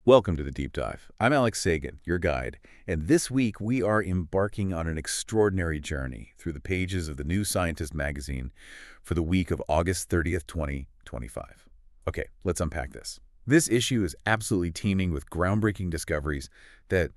Welcome to the Deep Dive. I'm Alex Sagan, your guide, and this week we are embarking on an extraordinary journey through the pages of the New Scientist magazine for the week of August 30th, 2025. Okay, let's unpack this. This issue is absolutely teeming with groundbreaking discoveries that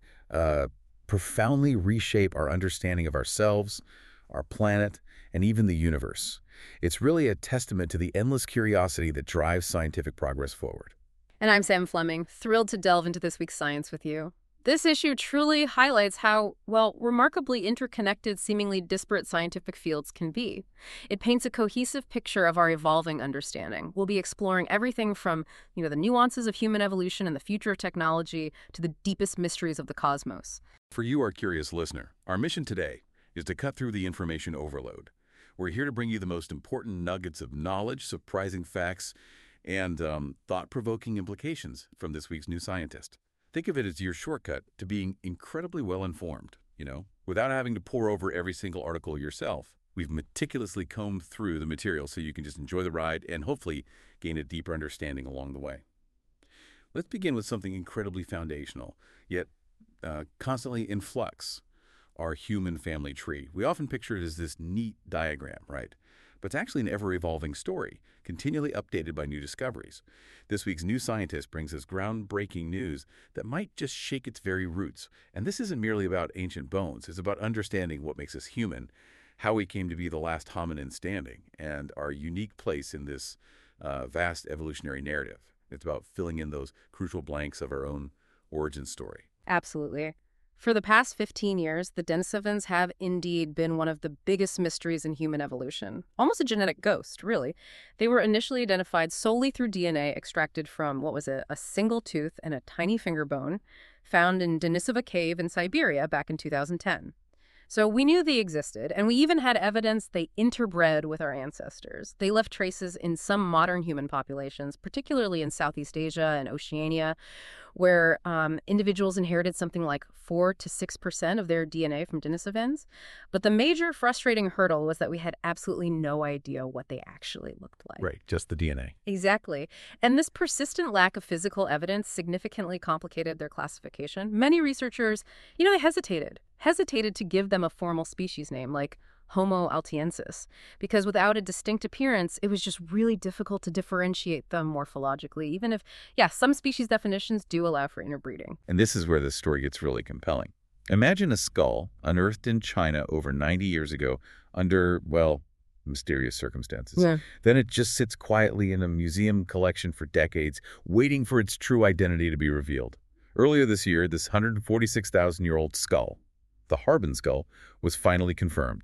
profoundly reshape our understanding of ourselves, our planet, and even the universe. It's really a testament to the endless curiosity that drives scientific progress forward. And I'm Sam Fleming, thrilled to delve into this week's science with you. This issue truly highlights how, well, remarkably interconnected, seemingly disparate scientific fields can be. It paints a cohesive picture of our evolving understanding. We'll be exploring everything from, the nuances of human evolution and the future of technology to the deepest mysteries of the cosmos. For you, our curious listener, our mission today is to cut through the information overload. We're here to bring you the most important nuggets of knowledge, surprising facts, and thought-provoking implications from this week's New Scientist. Think of it as your shortcut to being incredibly well-informed, without having to pore over every single article yourself. We've meticulously combed through the material so you can just enjoy the ride and hopefully gain a deeper understanding along the way. Let's begin with something incredibly foundational, yet constantly in flux, our human family tree. We often picture it as this neat diagram, right? But it's actually an ever-evolving story, continually updated by new discoveries. This week's New Scientist brings us groundbreaking news that might just shake its very roots. And this isn't merely about ancient bones. It's about understanding what makes us human, how we came to be the last hominin standing, and our unique place in this vast evolutionary narrative. It's about filling in those crucial blanks of our own origin story. Absolutely. For the past 15 years, the Denisovans have indeed been one of the biggest mysteries in human evolution. Almost a genetic ghost, really. They were initially identified solely through DNA extracted from, a single tooth and a tiny finger bone found in Denisova Cave in Siberia back in 2010. So we knew they existed, and we even had evidence they interbred with our ancestors. They left traces in some modern human populations, particularly in Southeast Asia and Oceania, where individuals inherited something like 4 to 6% of their DNA from Denisovans. But the major frustrating hurdle was that we had absolutely no idea what they actually looked like. Right, just the DNA. Exactly. And this persistent lack of physical evidence significantly complicated their classification. Many researchers, they hesitated to give them a formal species name like Homo altiensis, because without a distinct appearance, it was just really difficult to differentiate them morphologically, even if, some species definitions do allow for interbreeding. And this is where the story gets really compelling. Imagine a skull unearthed in China over 90 years ago under, mysterious circumstances. Yeah. Then it just sits quietly in a museum collection for decades, waiting for its true identity to be revealed. Earlier this year, this 146,000-year-old skull, the Harbin skull, was finally confirmed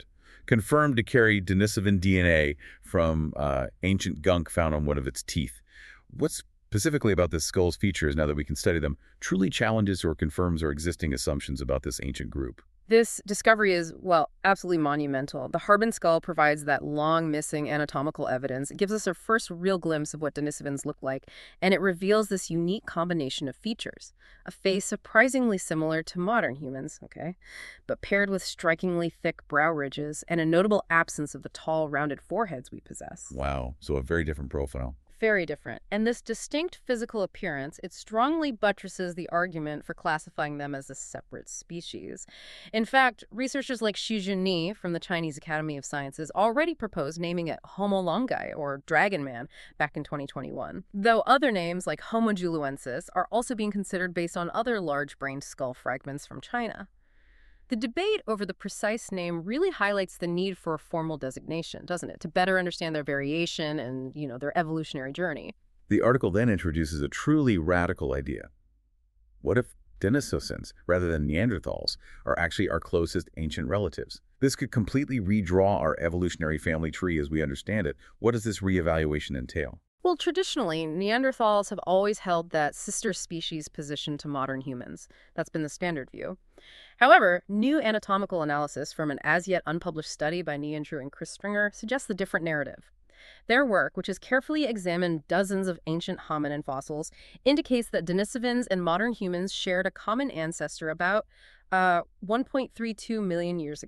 to carry Denisovan DNA from ancient gunk found on one of its teeth. What's specifically about this skull's features, now that we can study them, truly challenges or confirms our existing assumptions about this ancient group? This discovery is, absolutely monumental. The Harbin skull provides that long-missing anatomical evidence. It gives us our first real glimpse of what Denisovans look like, and it reveals this unique combination of features. A face surprisingly similar to modern humans, but paired with strikingly thick brow ridges and a notable absence of the tall, rounded foreheads we possess. Wow, so a very different profile. Very different. And this distinct physical appearance, it strongly buttresses the argument for classifying them as a separate species. In fact, researchers like Xu Junyi from the Chinese Academy of Sciences already proposed naming it Homo longi, or Dragon Man, back in 2021. Though other names like Homo juluensis are also being considered based on other large-brained skull fragments from China. The debate over the precise name really highlights the need for a formal designation, doesn't it, to better understand their variation and, their evolutionary journey. The article then introduces a truly radical idea. What if Denisovans, rather than Neanderthals, are actually our closest ancient relatives? This could completely redraw our evolutionary family tree as we understand it. What does this reevaluation entail? Well, traditionally, Neanderthals have always held that sister species position to modern humans. That's been the standard view. However, new anatomical analysis from an as-yet unpublished study by Neandrew and Chris Stringer suggests a different narrative. Their work, which has carefully examined dozens of ancient hominin fossils, indicates that Denisovans and modern humans shared a common ancestor about 1.32 million years ago.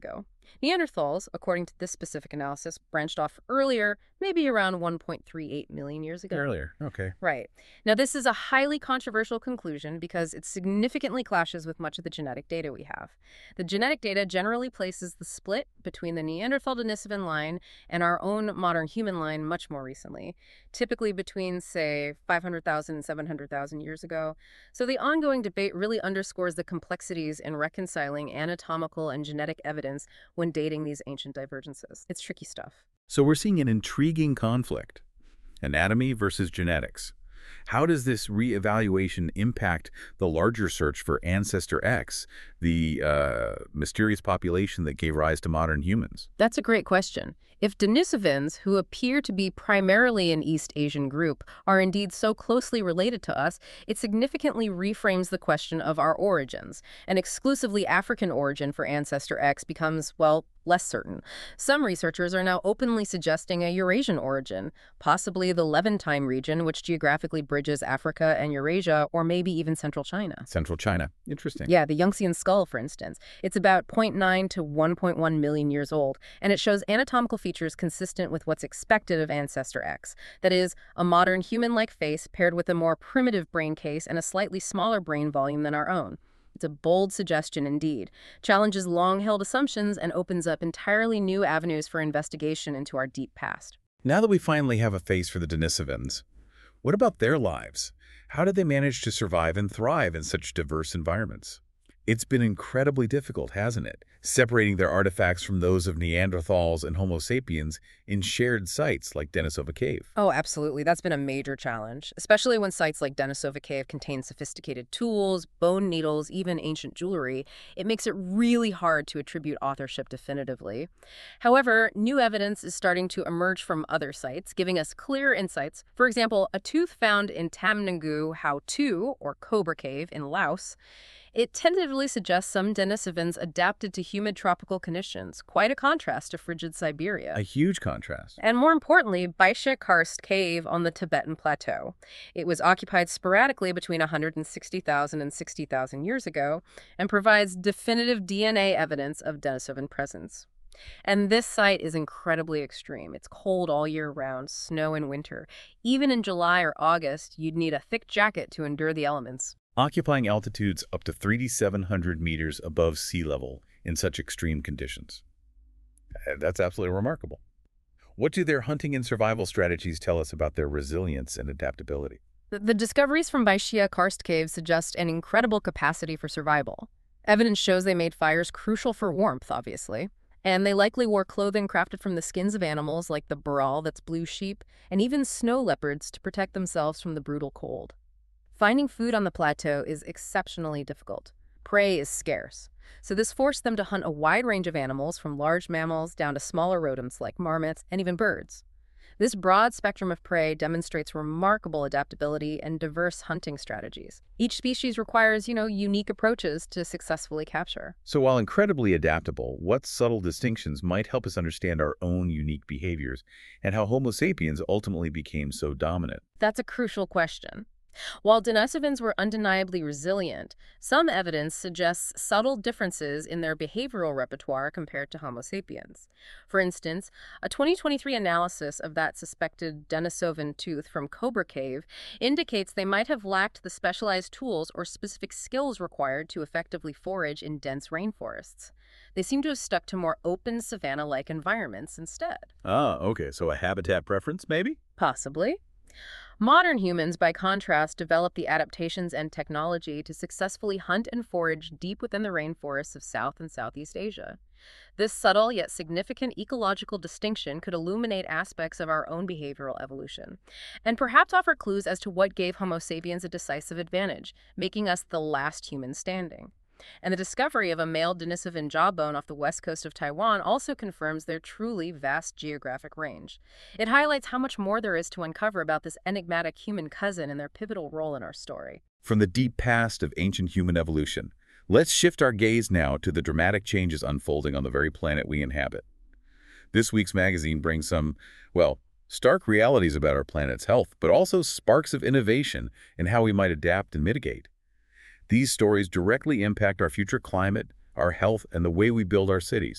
Neanderthals, according to this specific analysis, branched off earlier, maybe around 1.38 million years ago. Earlier, okay. Right. Now, this is a highly controversial conclusion because it significantly clashes with much of the genetic data we have. The genetic data generally places the split between the Neanderthal-Denisovan line and our own modern human line much more recently, typically between, say, 500,000 and 700,000 years ago. So the ongoing debate really underscores the complexities in reconciling anatomical and genetic evidence when dating these ancient divergences. It's tricky stuff. So we're seeing an intriguing conflict. Anatomy versus genetics. How does this reevaluation impact the larger search for Ancestor X, the mysterious population that gave rise to modern humans? That's a great question. If Denisovans, who appear to be primarily an East Asian group, are indeed so closely related to us, it significantly reframes the question of our origins. An exclusively African origin for Ancestor X becomes, well, less certain. Some researchers are now openly suggesting a Eurasian origin, possibly the Levantine region, which geographically bridges Africa and Eurasia, or maybe even central China. Central China. Interesting. Yeah, the Yangtze skull, for instance. It's about 0.9 to 1.1 million years old, and it shows anatomical features consistent with what's expected of Ancestor X. That is, a modern human-like face paired with a more primitive brain case and a slightly smaller brain volume than our own. It's a bold suggestion indeed, challenges long-held assumptions, and opens up entirely new avenues for investigation into our deep past. Now that we finally have a face for the Denisovans, what about their lives? How did they manage to survive and thrive in such diverse environments? It's been incredibly difficult, hasn't it? Separating their artifacts from those of Neanderthals and Homo sapiens in shared sites like Denisova Cave. Oh, absolutely. That's been a major challenge, especially when sites like Denisova Cave contain sophisticated tools, bone needles, even ancient jewelry. It makes it really hard to attribute authorship definitively. However, new evidence is starting to emerge from other sites, giving us clear insights. For example, a tooth found in Tamnangu Hau 2, or Cobra Cave, in Laos. It tentatively suggests some Denisovans adapted to humid tropical conditions, quite a contrast to frigid Siberia. A huge contrast. And more importantly, Baisha Karst Cave on the Tibetan Plateau. It was occupied sporadically between 160,000 and 60,000 years ago and provides definitive DNA evidence of Denisovan presence. And this site is incredibly extreme. It's cold all year round, snow in winter. Even in July or August, you'd need a thick jacket to endure the elements. Occupying altitudes up to 3,700 meters above sea level in such extreme conditions. That's absolutely remarkable. What do their hunting and survival strategies tell us about their resilience and adaptability? The discoveries from Baishia Karst Cave suggest an incredible capacity for survival. Evidence shows they made fires crucial for warmth, obviously. And they likely wore clothing crafted from the skins of animals like the burrell, that's blue sheep, and even snow leopards to protect themselves from the brutal cold. Finding food on the plateau is exceptionally difficult. Prey is scarce, so this forced them to hunt a wide range of animals from large mammals down to smaller rodents like marmots and even birds. This broad spectrum of prey demonstrates remarkable adaptability and diverse hunting strategies. Each species requires, unique approaches to successfully capture. So while incredibly adaptable, what subtle distinctions might help us understand our own unique behaviors and how Homo sapiens ultimately became so dominant? That's a crucial question. While Denisovans were undeniably resilient, some evidence suggests subtle differences in their behavioral repertoire compared to Homo sapiens. For instance, a 2023 analysis of that suspected Denisovan tooth from Cobra Cave indicates they might have lacked the specialized tools or specific skills required to effectively forage in dense rainforests. They seem to have stuck to more open savanna-like environments instead. Ah, okay. So a habitat preference, maybe? Possibly. Modern humans, by contrast, developed the adaptations and technology to successfully hunt and forage deep within the rainforests of South and Southeast Asia. This subtle yet significant ecological distinction could illuminate aspects of our own behavioral evolution, and perhaps offer clues as to what gave Homo sapiens a decisive advantage, making us the last human standing. And the discovery of a male Denisovan jawbone off the west coast of Taiwan also confirms their truly vast geographic range. It highlights how much more there is to uncover about this enigmatic human cousin and their pivotal role in our story. From the deep past of ancient human evolution, let's shift our gaze now to the dramatic changes unfolding on the very planet we inhabit. This week's magazine brings some, stark realities about our planet's health, but also sparks of innovation and how we might adapt and mitigate. These stories directly impact our future climate, our health, and the way we build our cities.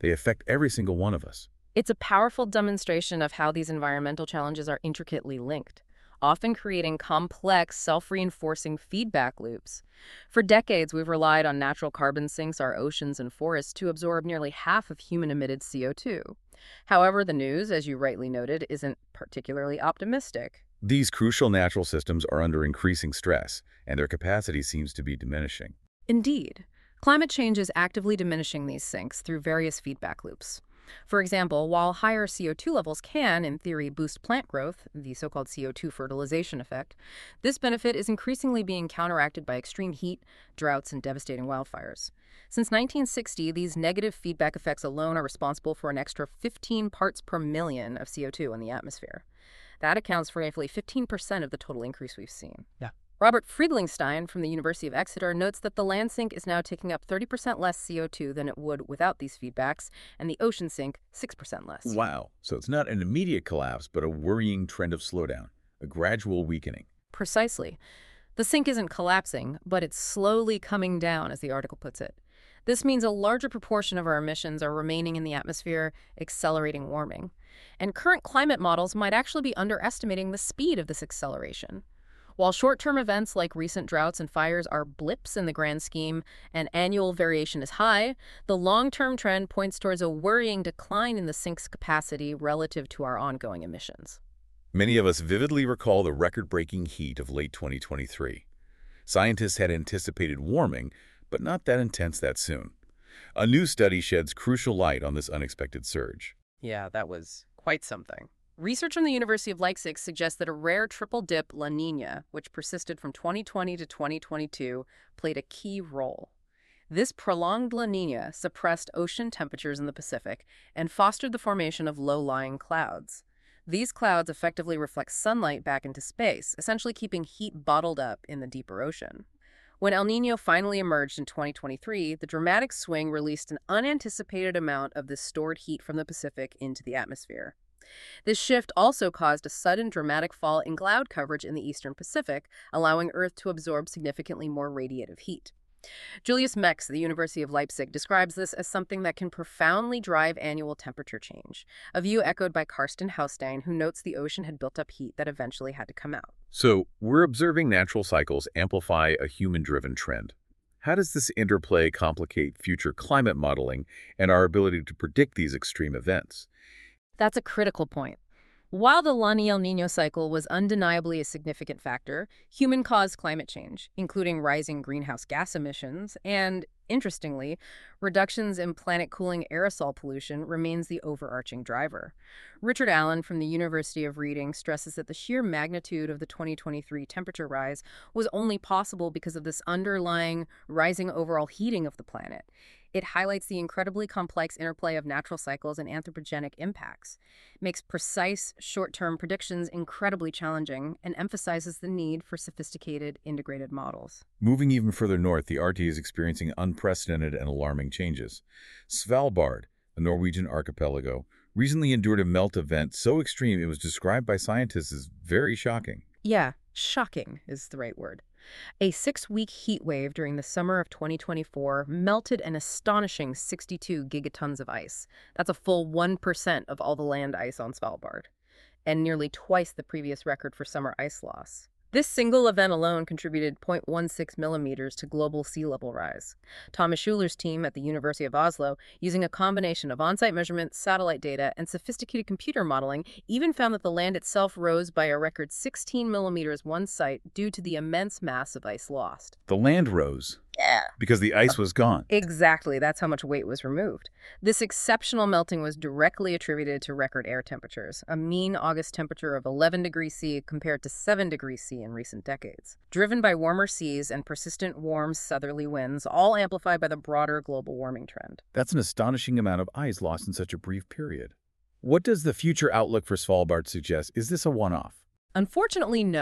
They affect every single one of us. It's a powerful demonstration of how these environmental challenges are intricately linked, often creating complex, self-reinforcing feedback loops. For decades, we've relied on natural carbon sinks, our oceans and forests, to absorb nearly half of human-emitted CO2. However, the news, as you rightly noted, isn't particularly optimistic. These crucial natural systems are under increasing stress, and their capacity seems to be diminishing. Indeed, climate change is actively diminishing these sinks through various feedback loops. For example, while higher CO2 levels can, in theory, boost plant growth, the so-called CO2 fertilization effect, this benefit is increasingly being counteracted by extreme heat, droughts, and devastating wildfires. Since 1960, these negative feedback effects alone are responsible for an extra 15 parts per million of CO2 in the atmosphere. That accounts for roughly 15% of the total increase we've seen. Yeah. Robert Friedlingstein from the University of Exeter notes that the land sink is now taking up 30% less CO2 than it would without these feedbacks, and the ocean sink 6% less. Wow. So it's not an immediate collapse, but a worrying trend of slowdown, a gradual weakening. Precisely. The sink isn't collapsing, but it's slowly coming down, as the article puts it. This means a larger proportion of our emissions are remaining in the atmosphere, accelerating warming. And current climate models might actually be underestimating the speed of this acceleration. While short-term events like recent droughts and fires are blips in the grand scheme and annual variation is high, the long-term trend points towards a worrying decline in the sink's capacity relative to our ongoing emissions. Many of us vividly recall the record-breaking heat of late 2023. Scientists had anticipated warming, but not that intense that soon. A new study sheds crucial light on this unexpected surge. Yeah, that was quite something. Research from the University of Leipzig suggests that a rare triple-dip La Niña, which persisted from 2020 to 2022, played a key role. This prolonged La Niña suppressed ocean temperatures in the Pacific and fostered the formation of low-lying clouds. These clouds effectively reflect sunlight back into space, essentially keeping heat bottled up in the deeper ocean. When El Niño finally emerged in 2023, the dramatic swing released an unanticipated amount of this stored heat from the Pacific into the atmosphere. This shift also caused a sudden dramatic fall in cloud coverage in the eastern Pacific, allowing Earth to absorb significantly more radiative heat. Julius Mex at the University of Leipzig describes this as something that can profoundly drive annual temperature change, a view echoed by Karsten Haustein, who notes the ocean had built up heat that eventually had to come out. So, we're observing natural cycles amplify a human-driven trend. How does this interplay complicate future climate modeling and our ability to predict these extreme events? That's a critical point. While the La Niña-El Niño cycle was undeniably a significant factor, human-caused climate change, including rising greenhouse gas emissions and, interestingly, reductions in planet-cooling aerosol pollution remains the overarching driver. Richard Allen from the University of Reading stresses that the sheer magnitude of the 2023 temperature rise was only possible because of this underlying rising overall heating of the planet. It highlights the incredibly complex interplay of natural cycles and anthropogenic impacts, makes precise, short-term predictions incredibly challenging, and emphasizes the need for sophisticated, integrated models. Moving even further north, the Arctic is experiencing unprecedented and alarming changes. Svalbard, the Norwegian archipelago, recently endured a melt event so extreme it was described by scientists as very shocking. Yeah, shocking is the right word. A 6-week heat wave during the summer of 2024 melted an astonishing 62 gigatons of ice. That's a full 1% of all the land ice on Svalbard, and nearly twice the previous record for summer ice loss. This single event alone contributed 0.16 millimeters to global sea level rise. Thomas Schuller's team at the University of Oslo, using a combination of on-site measurements, satellite data, and sophisticated computer modeling, even found that the land itself rose by a record 16 millimeters one site due to the immense mass of ice lost. The land rose. Yeah. Because the ice was gone. Exactly. That's how much weight was removed. This exceptional melting was directly attributed to record air temperatures, a mean August temperature of 11 degrees C compared to 7 degrees C in recent decades. Driven by warmer seas and persistent warm southerly winds, all amplified by the broader global warming trend. That's an astonishing amount of ice lost in such a brief period. What does the future outlook for Svalbard suggest? Is this a one-off? Unfortunately, no.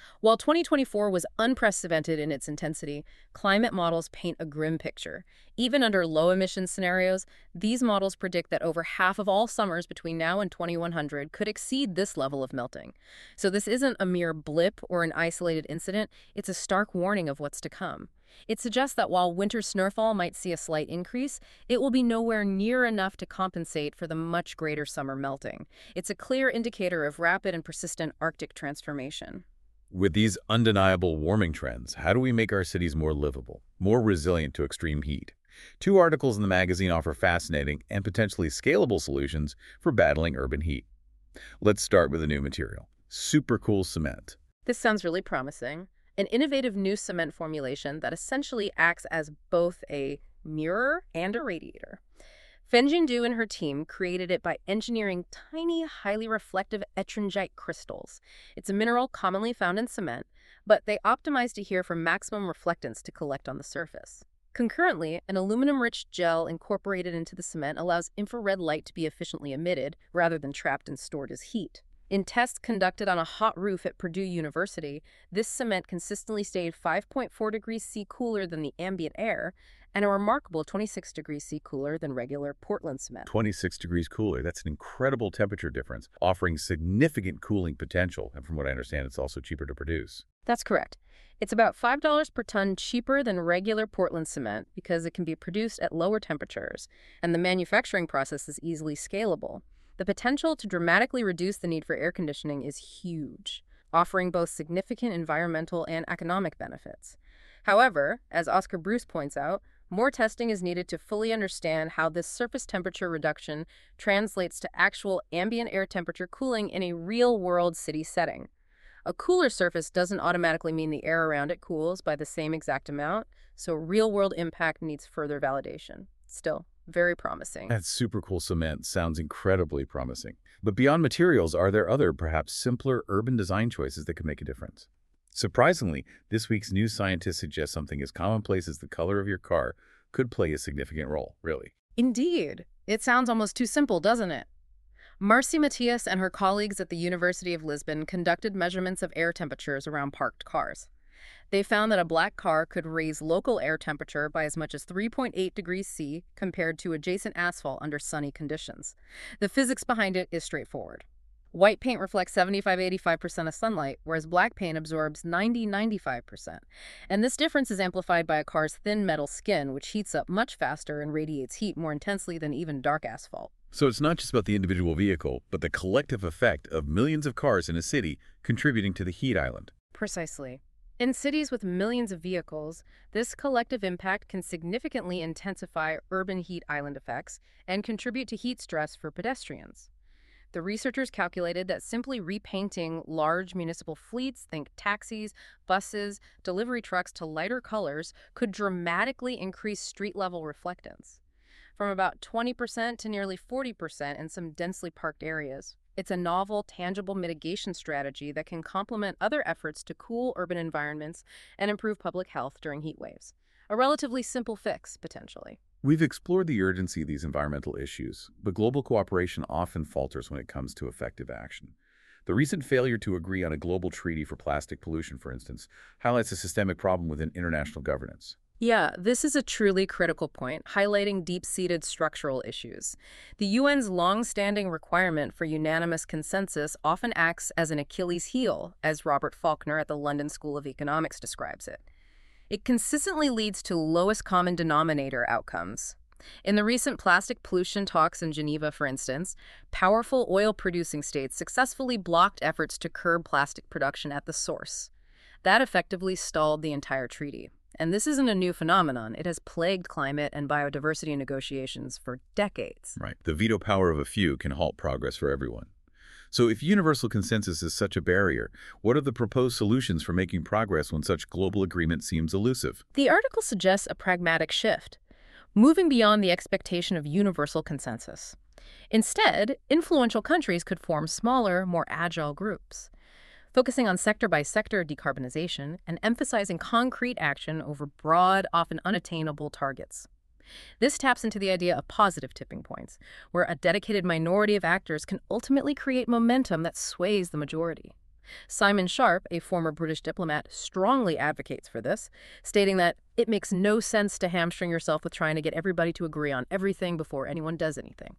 While 2024 was unprecedented in its intensity, climate models paint a grim picture. Even under low-emission scenarios, these models predict that over half of all summers between now and 2100 could exceed this level of melting. So this isn't a mere blip or an isolated incident, it's a stark warning of what's to come. It suggests that while winter snowfall might see a slight increase, it will be nowhere near enough to compensate for the much greater summer melting. It's a clear indicator of rapid and persistent Arctic transformation. With these undeniable warming trends, how do we make our cities more livable, more resilient to extreme heat? Two articles in the magazine offer fascinating and potentially scalable solutions for battling urban heat. Let's start with a new material, supercool cement. This sounds really promising. An innovative new cement formulation that essentially acts as both a mirror and a radiator. Fenjin Du and her team created it by engineering tiny, highly reflective ettringite crystals. It's a mineral commonly found in cement, but they optimized it here for maximum reflectance to collect on the surface. Concurrently, an aluminum-rich gel incorporated into the cement allows infrared light to be efficiently emitted rather than trapped and stored as heat. In tests conducted on a hot roof at Purdue University, this cement consistently stayed 5.4 degrees C cooler than the ambient air, and a remarkable 26 degrees C cooler than regular Portland cement. 26 degrees cooler. That's an incredible temperature difference, offering significant cooling potential. And from what I understand, it's also cheaper to produce. That's correct. It's about $5 per ton cheaper than regular Portland cement because it can be produced at lower temperatures, and the manufacturing process is easily scalable. The potential to dramatically reduce the need for air conditioning is huge, offering both significant environmental and economic benefits. However, as Oscar Bruce points out, more testing is needed to fully understand how this surface temperature reduction translates to actual ambient air temperature cooling in a real-world city setting. A cooler surface doesn't automatically mean the air around it cools by the same exact amount, so real-world impact needs further validation. Still, very promising. That supercool cement sounds incredibly promising. But beyond materials, are there other, perhaps simpler urban design choices that could make a difference? Surprisingly, this week's New Scientist suggests something as commonplace as the color of your car could play a significant role, really. Indeed. It sounds almost too simple, doesn't it? Marcy Matias and her colleagues at the University of Lisbon conducted measurements of air temperatures around parked cars. They found that a black car could raise local air temperature by as much as 3.8 degrees C compared to adjacent asphalt under sunny conditions. The physics behind it is straightforward. White paint reflects 75–85% of sunlight, whereas black paint absorbs 90–95%. And this difference is amplified by a car's thin metal skin, which heats up much faster and radiates heat more intensely than even dark asphalt. So it's not just about the individual vehicle, but the collective effect of millions of cars in a city contributing to the heat island. Precisely. In cities with millions of vehicles, this collective impact can significantly intensify urban heat island effects and contribute to heat stress for pedestrians. The researchers calculated that simply repainting large municipal fleets, think taxis, buses, delivery trucks, to lighter colors could dramatically increase street-level reflectance, from about 20% to nearly 40% in some densely parked areas. It's a novel, tangible mitigation strategy that can complement other efforts to cool urban environments and improve public health during heat waves. A relatively simple fix, potentially. We've explored the urgency of these environmental issues, but global cooperation often falters when it comes to effective action. The recent failure to agree on a global treaty for plastic pollution, for instance, highlights a systemic problem within international governance. Yeah, this is a truly critical point, highlighting deep-seated structural issues. The UN's long-standing requirement for unanimous consensus often acts as an Achilles heel, as Robert Faulkner at the London School of Economics describes it. It consistently leads to lowest common denominator outcomes. In the recent plastic pollution talks in Geneva, for instance, powerful oil-producing states successfully blocked efforts to curb plastic production at the source. That effectively stalled the entire treaty. And this isn't a new phenomenon. It has plagued climate and biodiversity negotiations for decades. Right. The veto power of a few can halt progress for everyone. So if universal consensus is such a barrier, what are the proposed solutions for making progress when such global agreement seems elusive? The article suggests a pragmatic shift, moving beyond the expectation of universal consensus. Instead, influential countries could form smaller, more agile groups, focusing on sector-by-sector decarbonization and emphasizing concrete action over broad, often unattainable targets. This taps into the idea of positive tipping points, where a dedicated minority of actors can ultimately create momentum that sways the majority. Simon Sharp, a former British diplomat, strongly advocates for this, stating that it makes no sense to hamstring yourself with trying to get everybody to agree on everything before anyone does anything.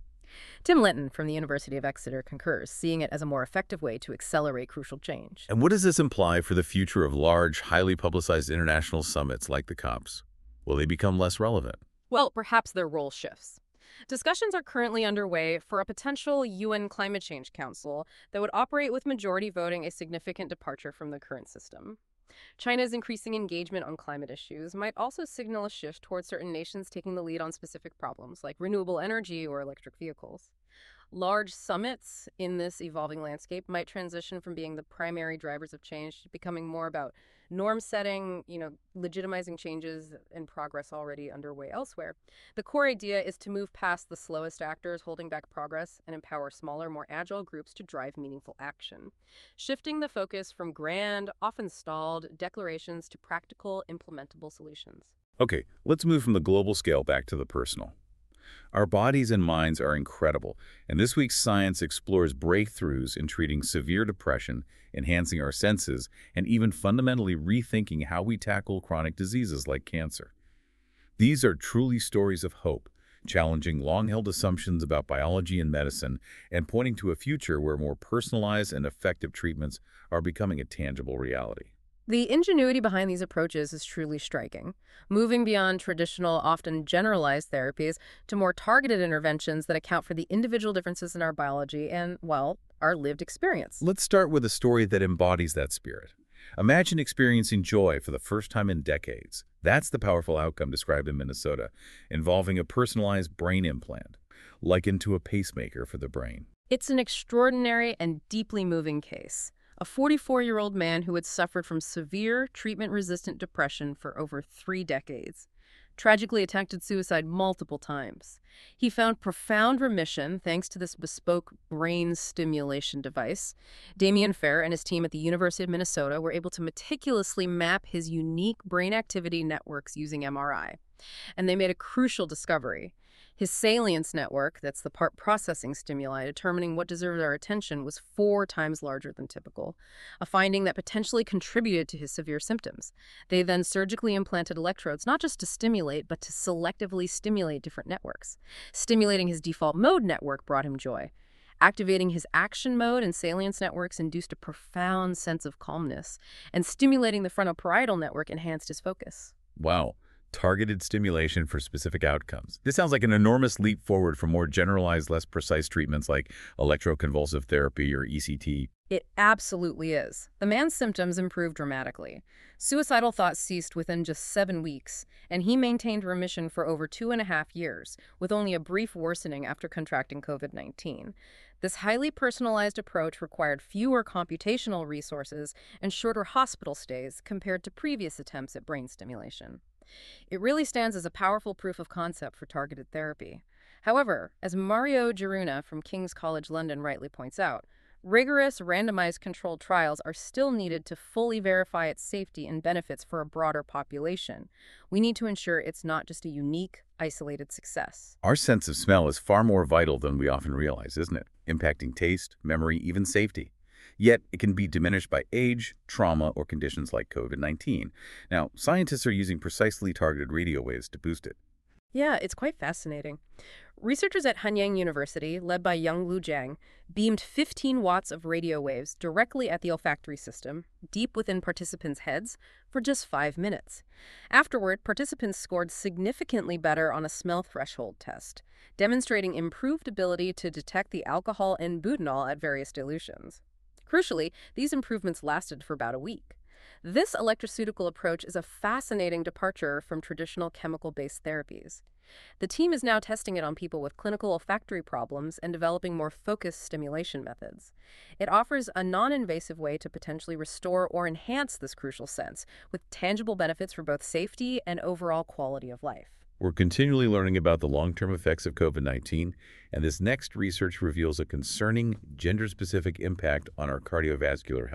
Tim Linton from the University of Exeter concurs, seeing it as a more effective way to accelerate crucial change. And what does this imply for the future of large, highly publicized international summits like the COPs? Will they become less relevant? Well, perhaps their role shifts. Discussions are currently underway for a potential UN Climate Change Council that would operate with majority voting, a significant departure from the current system. China's increasing engagement on climate issues might also signal a shift towards certain nations taking the lead on specific problems like renewable energy or electric vehicles. Large summits in this evolving landscape might transition from being the primary drivers of change to becoming more about norm setting, legitimizing changes and progress already underway elsewhere. The core idea is to move past the slowest actors holding back progress and empower smaller, more agile groups to drive meaningful action, shifting the focus from grand, often stalled declarations to practical, implementable solutions. Okay, let's move from the global scale back to the personal. Our bodies and minds are incredible, and this week's science explores breakthroughs in treating severe depression, enhancing our senses, and even fundamentally rethinking how we tackle chronic diseases like cancer. These are truly stories of hope, challenging long-held assumptions about biology and medicine, and pointing to a future where more personalized and effective treatments are becoming a tangible reality. The ingenuity behind these approaches is truly striking, moving beyond traditional, often generalized therapies to more targeted interventions that account for the individual differences in our biology and, well, our lived experience. Let's start with a story that embodies that spirit. Imagine experiencing joy for the first time in decades. That's the powerful outcome described in Minnesota, involving a personalized brain implant, likened to a pacemaker for the brain. It's an extraordinary and deeply moving case. A 44-year-old man who had suffered from severe treatment-resistant depression for over 3 decades, tragically attempted suicide multiple times. He found profound remission thanks to this bespoke brain stimulation device. Damien Fair and his team at the University of Minnesota were able to meticulously map his unique brain activity networks using MRI. And they made a crucial discovery. His salience network, that's the part processing stimuli determining what deserves our attention, was 4 times larger than typical, a finding that potentially contributed to his severe symptoms. They then surgically implanted electrodes not just to stimulate, but to selectively stimulate different networks. Stimulating his default mode network brought him joy. Activating his action mode and salience networks induced a profound sense of calmness, and stimulating the frontoparietal network enhanced his focus. Wow. Targeted stimulation for specific outcomes. This sounds like an enormous leap forward from more generalized, less precise treatments like electroconvulsive therapy or ECT. It absolutely is. The man's symptoms improved dramatically. Suicidal thoughts ceased within just 7 weeks, and he maintained remission for over 2.5 years, with only a brief worsening after contracting COVID-19. This highly personalized approach required fewer computational resources and shorter hospital stays compared to previous attempts at brain stimulation. It really stands as a powerful proof of concept for targeted therapy. However, as Mario Giruna from King's College London rightly points out, rigorous randomized controlled trials are still needed to fully verify its safety and benefits for a broader population. We need to ensure it's not just a unique, isolated success. Our sense of smell is far more vital than we often realize, isn't it? Impacting taste, memory, even safety. Yet, it can be diminished by age, trauma, or conditions like COVID-19. Now, scientists are using precisely targeted radio waves to boost it. Yeah, it's quite fascinating. Researchers at Hanyang University, led by Younglu Zhang, beamed 15 watts of radio waves directly at the olfactory system, deep within participants' heads, for just 5 minutes. Afterward, participants scored significantly better on a smell threshold test, demonstrating improved ability to detect the alcohol and butanol at various dilutions. Crucially, these improvements lasted for about a week. This electroceutical approach is a fascinating departure from traditional chemical-based therapies. The team is now testing it on people with clinical olfactory problems and developing more focused stimulation methods. It offers a non-invasive way to potentially restore or enhance this crucial sense, with tangible benefits for both safety and overall quality of life. We're continually learning about the long-term effects of COVID-19, and this next research reveals a concerning gender-specific impact on our cardiovascular health.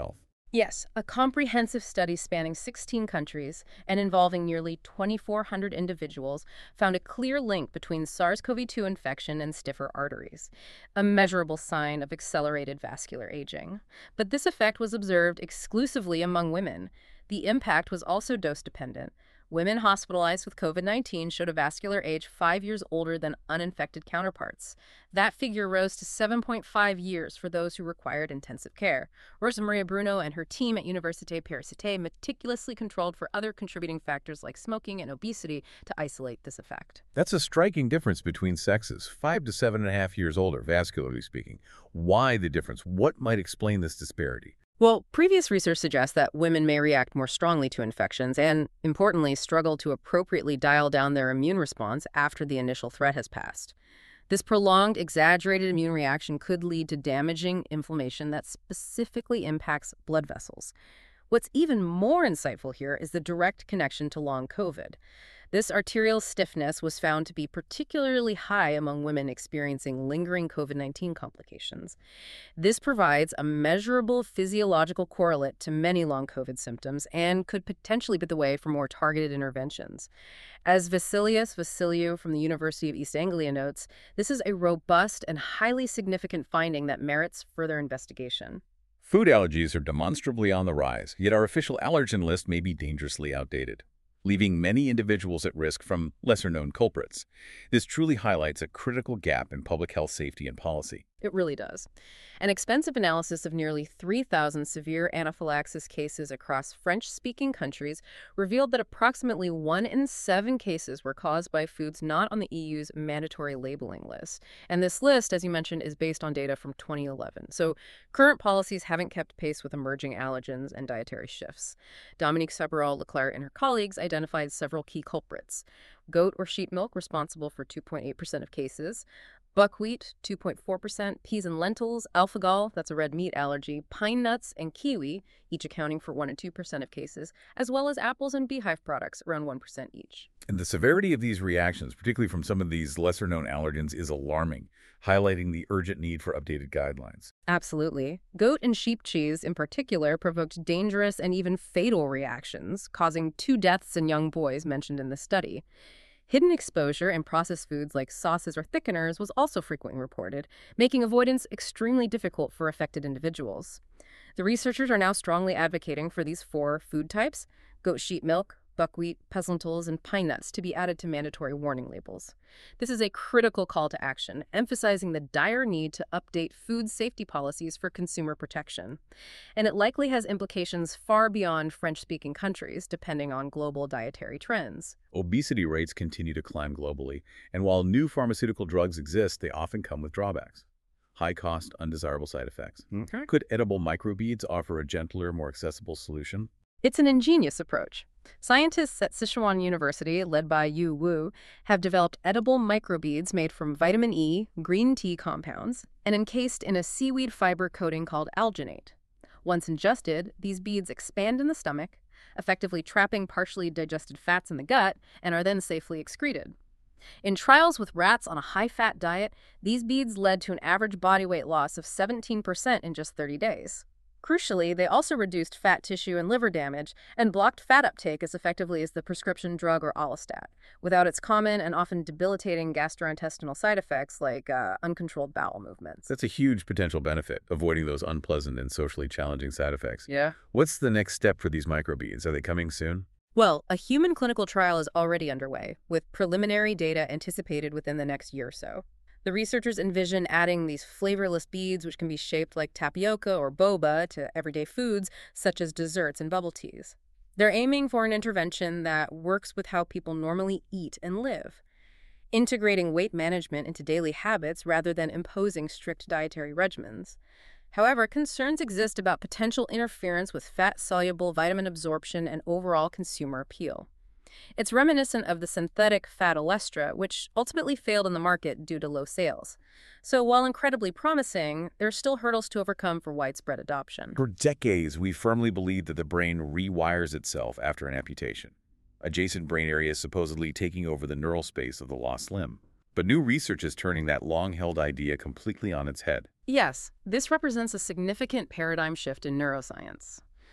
Yes, a comprehensive study spanning 16 countries and involving nearly 2,400 individuals found a clear link between SARS-CoV-2 infection and stiffer arteries, a measurable sign of accelerated vascular aging. But this effect was observed exclusively among women. The impact was also dose-dependent. Women hospitalized with COVID-19 showed a vascular age 5 years older than uninfected counterparts. That figure rose to 7.5 years for those who required intensive care. Rosa Maria Bruno and her team at Université Paris-Cité meticulously controlled for other contributing factors like smoking and obesity to isolate this effect. That's a striking difference between sexes, 5 to 7.5 years older, vascularly speaking. Why the difference? What might explain this disparity? Well, previous research suggests that women may react more strongly to infections and, importantly, struggle to appropriately dial down their immune response after the initial threat has passed. This prolonged, exaggerated immune reaction could lead to damaging inflammation that specifically impacts blood vessels. What's even more insightful here is the direct connection to long COVID. This arterial stiffness was found to be particularly high among women experiencing lingering COVID-19 complications. This provides a measurable physiological correlate to many long COVID symptoms and could potentially pave the way for more targeted interventions. As Vasilius Vasiliou from the University of East Anglia notes, this is a robust and highly significant finding that merits further investigation. Food allergies are demonstrably on the rise, yet our official allergen list may be dangerously outdated, leaving many individuals at risk from lesser-known culprits. This truly highlights a critical gap in public health safety and policy. It really does. An expensive analysis of nearly 3,000 severe anaphylaxis cases across French-speaking countries revealed that approximately 1 in 7 cases were caused by foods not on the EU's mandatory labeling list. And this list, as you mentioned, is based on data from 2011. So current policies haven't kept pace with emerging allergens and dietary shifts. Dominique Sabarol-Leclerc and her colleagues identified several key culprits. Goat or sheep milk responsible for 2.8% of cases, buckwheat, 2.4%, peas and lentils, alpha-gal, that's a red meat allergy, pine nuts, and kiwi, each accounting for 1 and 2% of cases, as well as apples and beehive products, around 1% each. And the severity of these reactions, particularly from some of these lesser-known allergens, is alarming, highlighting the urgent need for updated guidelines. Absolutely. Goat and sheep cheese, in particular, provoked dangerous and even fatal reactions, causing 2 deaths in young boys mentioned in the study. Hidden exposure in processed foods like sauces or thickeners was also frequently reported, making avoidance extremely difficult for affected individuals. The researchers are now strongly advocating for these 4 food types, goat sheep milk, buckwheat, pes lentils, and pine nuts, to be added to mandatory warning labels. This is a critical call to action, emphasizing the dire need to update food safety policies for consumer protection. And it likely has implications far beyond French-speaking countries, depending on global dietary trends. Obesity rates continue to climb globally, and while new pharmaceutical drugs exist, they often come with drawbacks. High-cost, undesirable side effects. Okay. Could edible microbeads offer a gentler, more accessible solution? It's an ingenious approach. Scientists at Sichuan University, led by Yu Wu, have developed edible microbeads made from vitamin E, green tea compounds, and encased in a seaweed fiber coating called alginate. Once ingested, these beads expand in the stomach, effectively trapping partially digested fats in the gut, and are then safely excreted. In trials with rats on a high-fat diet, these beads led to an average body weight loss of 17% in just 30 days. Crucially, they also reduced fat tissue and liver damage and blocked fat uptake as effectively as the prescription drug or Allistat, without its common and often debilitating gastrointestinal side effects like uncontrolled bowel movements. That's a huge potential benefit, avoiding those unpleasant and socially challenging side effects. Yeah. What's the next step for these microbeads? Are they coming soon? Well, a human clinical trial is already underway, with preliminary data anticipated within the next year or so. The researchers envision adding these flavorless beads, which can be shaped like tapioca or boba, to everyday foods such as desserts and bubble teas. They're aiming for an intervention that works with how people normally eat and live, integrating weight management into daily habits rather than imposing strict dietary regimens. However, concerns exist about potential interference with fat-soluble vitamin absorption and overall consumer appeal. It's reminiscent of the synthetic fat Olestra, which ultimately failed in the market due to low sales. So while incredibly promising, there are still hurdles to overcome for widespread adoption. For decades, we firmly believed that the brain rewires itself after an amputation. Adjacent brain areas supposedly taking over the neural space of the lost limb. But new research is turning that long-held idea completely on its head. Yes, this represents a significant paradigm shift in neuroscience.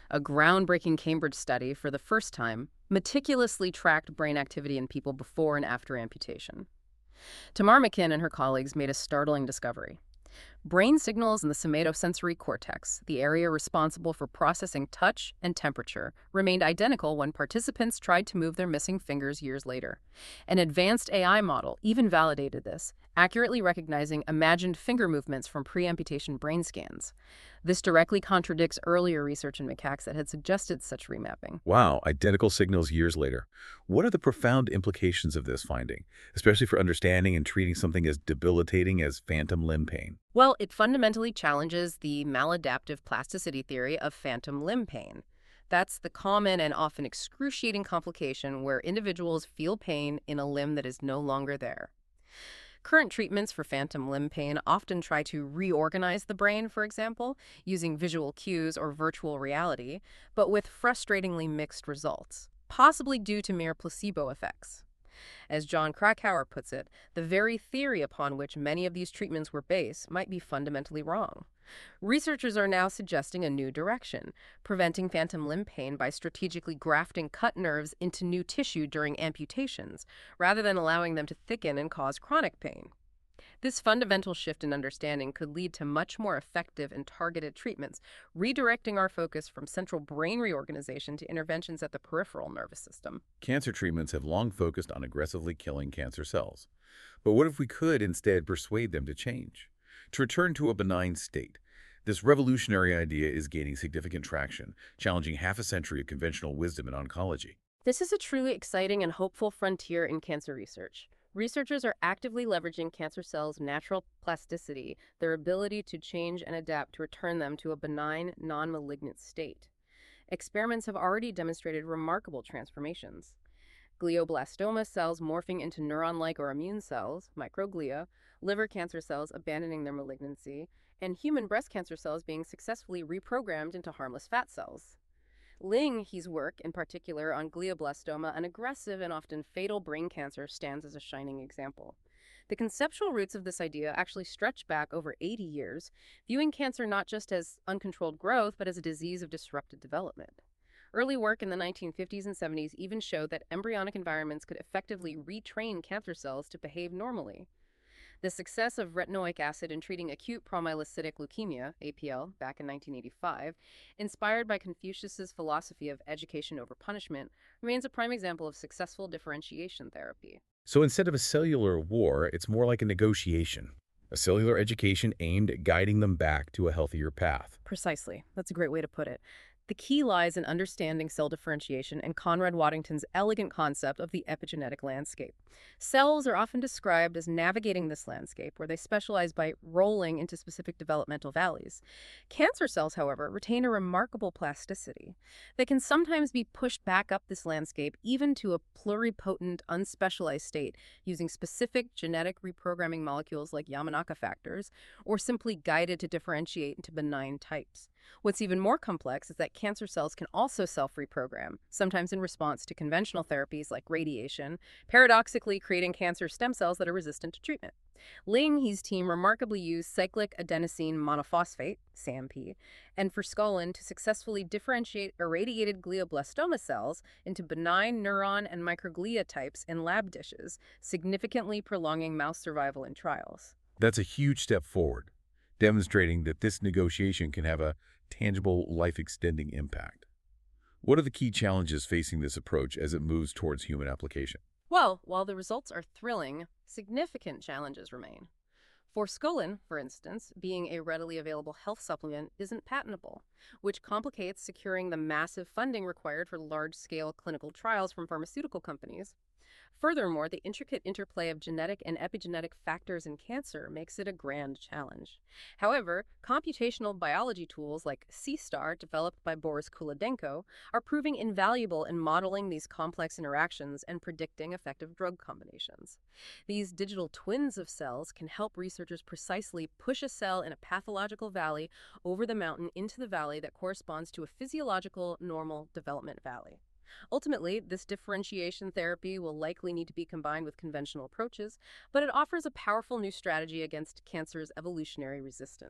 A groundbreaking Cambridge study, for the first time, meticulously tracked brain activity in people before and after amputation. Tamar McKinn and her colleagues made a startling discovery. Brain signals in the somatosensory cortex, the area responsible for processing touch and temperature, remained identical when participants tried to move their missing fingers years later. An advanced AI model even validated this, accurately recognizing imagined finger movements from pre-amputation brain scans. This directly contradicts earlier research in macaques that had suggested such remapping. Wow, identical signals years later. What are the profound implications of this finding, especially for understanding and treating something as debilitating as phantom limb pain? Well, it fundamentally challenges the maladaptive plasticity theory of phantom limb pain. That's the common and often excruciating complication where individuals feel pain in a limb that is no longer there. Current treatments for phantom limb pain often try to reorganize the brain, for example, using visual cues or virtual reality, but with frustratingly mixed results, possibly due to mere placebo effects. As John Krakauer puts it, the very theory upon which many of these treatments were based might be fundamentally wrong. Researchers are now suggesting a new direction, preventing phantom limb pain by strategically grafting cut nerves into new tissue during amputations, rather than allowing them to thicken and cause chronic pain. This fundamental shift in understanding could lead to much more effective and targeted treatments, redirecting our focus from central brain reorganization to interventions at the peripheral nervous system. Cancer treatments have long focused on aggressively killing cancer cells. But what if we could instead persuade them to change, to return to a benign state? This revolutionary idea is gaining significant traction, challenging half a century of conventional wisdom in oncology. This is a truly exciting and hopeful frontier in cancer research. Researchers are actively leveraging cancer cells' natural plasticity, their ability to change and adapt to return them to a benign, non-malignant state. Experiments have already demonstrated remarkable transformations. Glioblastoma cells morphing into neuron-like or immune cells, microglia, liver cancer cells abandoning their malignancy, and human breast cancer cells being successfully reprogrammed into harmless fat cells. Ling He's work, in particular on glioblastoma, an aggressive and often fatal brain cancer, stands as a shining example. The conceptual roots of this idea actually stretch back over 80 years, viewing cancer not just as uncontrolled growth, but as a disease of disrupted development. Early work in the 1950s and 70s even showed that embryonic environments could effectively retrain cancer cells to behave normally. The success of retinoic acid in treating acute promyelocytic leukemia, APL, back in 1985, inspired by Confucius's philosophy of education over punishment, remains a prime example of successful differentiation therapy. So instead of a cellular war, it's more like a negotiation, a cellular education aimed at guiding them back to a healthier path. Precisely. That's a great way to put it. The key lies in understanding cell differentiation and Conrad Waddington's elegant concept of the epigenetic landscape. Cells are often described as navigating this landscape, where they specialize by rolling into specific developmental valleys. Cancer cells, however, retain a remarkable plasticity. They can sometimes be pushed back up this landscape, even to a pluripotent, unspecialized state, using specific genetic reprogramming molecules like Yamanaka factors, or simply guided to differentiate into benign types. What's even more complex is that cancer cells can also self-reprogram, sometimes in response to conventional therapies like radiation, paradoxically creating cancer stem cells that are resistant to treatment. Ling He's team remarkably used cyclic adenosine monophosphate, SAMP, and forskolin to successfully differentiate irradiated glioblastoma cells into benign neuron and microglia types in lab dishes, significantly prolonging mouse survival in trials. That's a huge step forward, demonstrating that this negotiation can have a tangible, life-extending impact. What are the key challenges facing this approach as it moves towards human application? Well, while the results are thrilling, significant challenges remain. Forskolin, for instance, being a readily available health supplement, isn't patentable, which complicates securing the massive funding required for large-scale clinical trials from pharmaceutical companies. Furthermore, the intricate interplay of genetic and epigenetic factors in cancer makes it a grand challenge. However, computational biology tools like C-STAR, developed by Boris Kulidenko, are proving invaluable in modeling these complex interactions and predicting effective drug combinations. These digital twins of cells can help researchers precisely push a cell in a pathological valley over the mountain into the valley that corresponds to a physiological, normal development valley. Ultimately, this differentiation therapy will likely need to be combined with conventional approaches, but it offers a powerful new strategy against cancer's evolutionary resistance.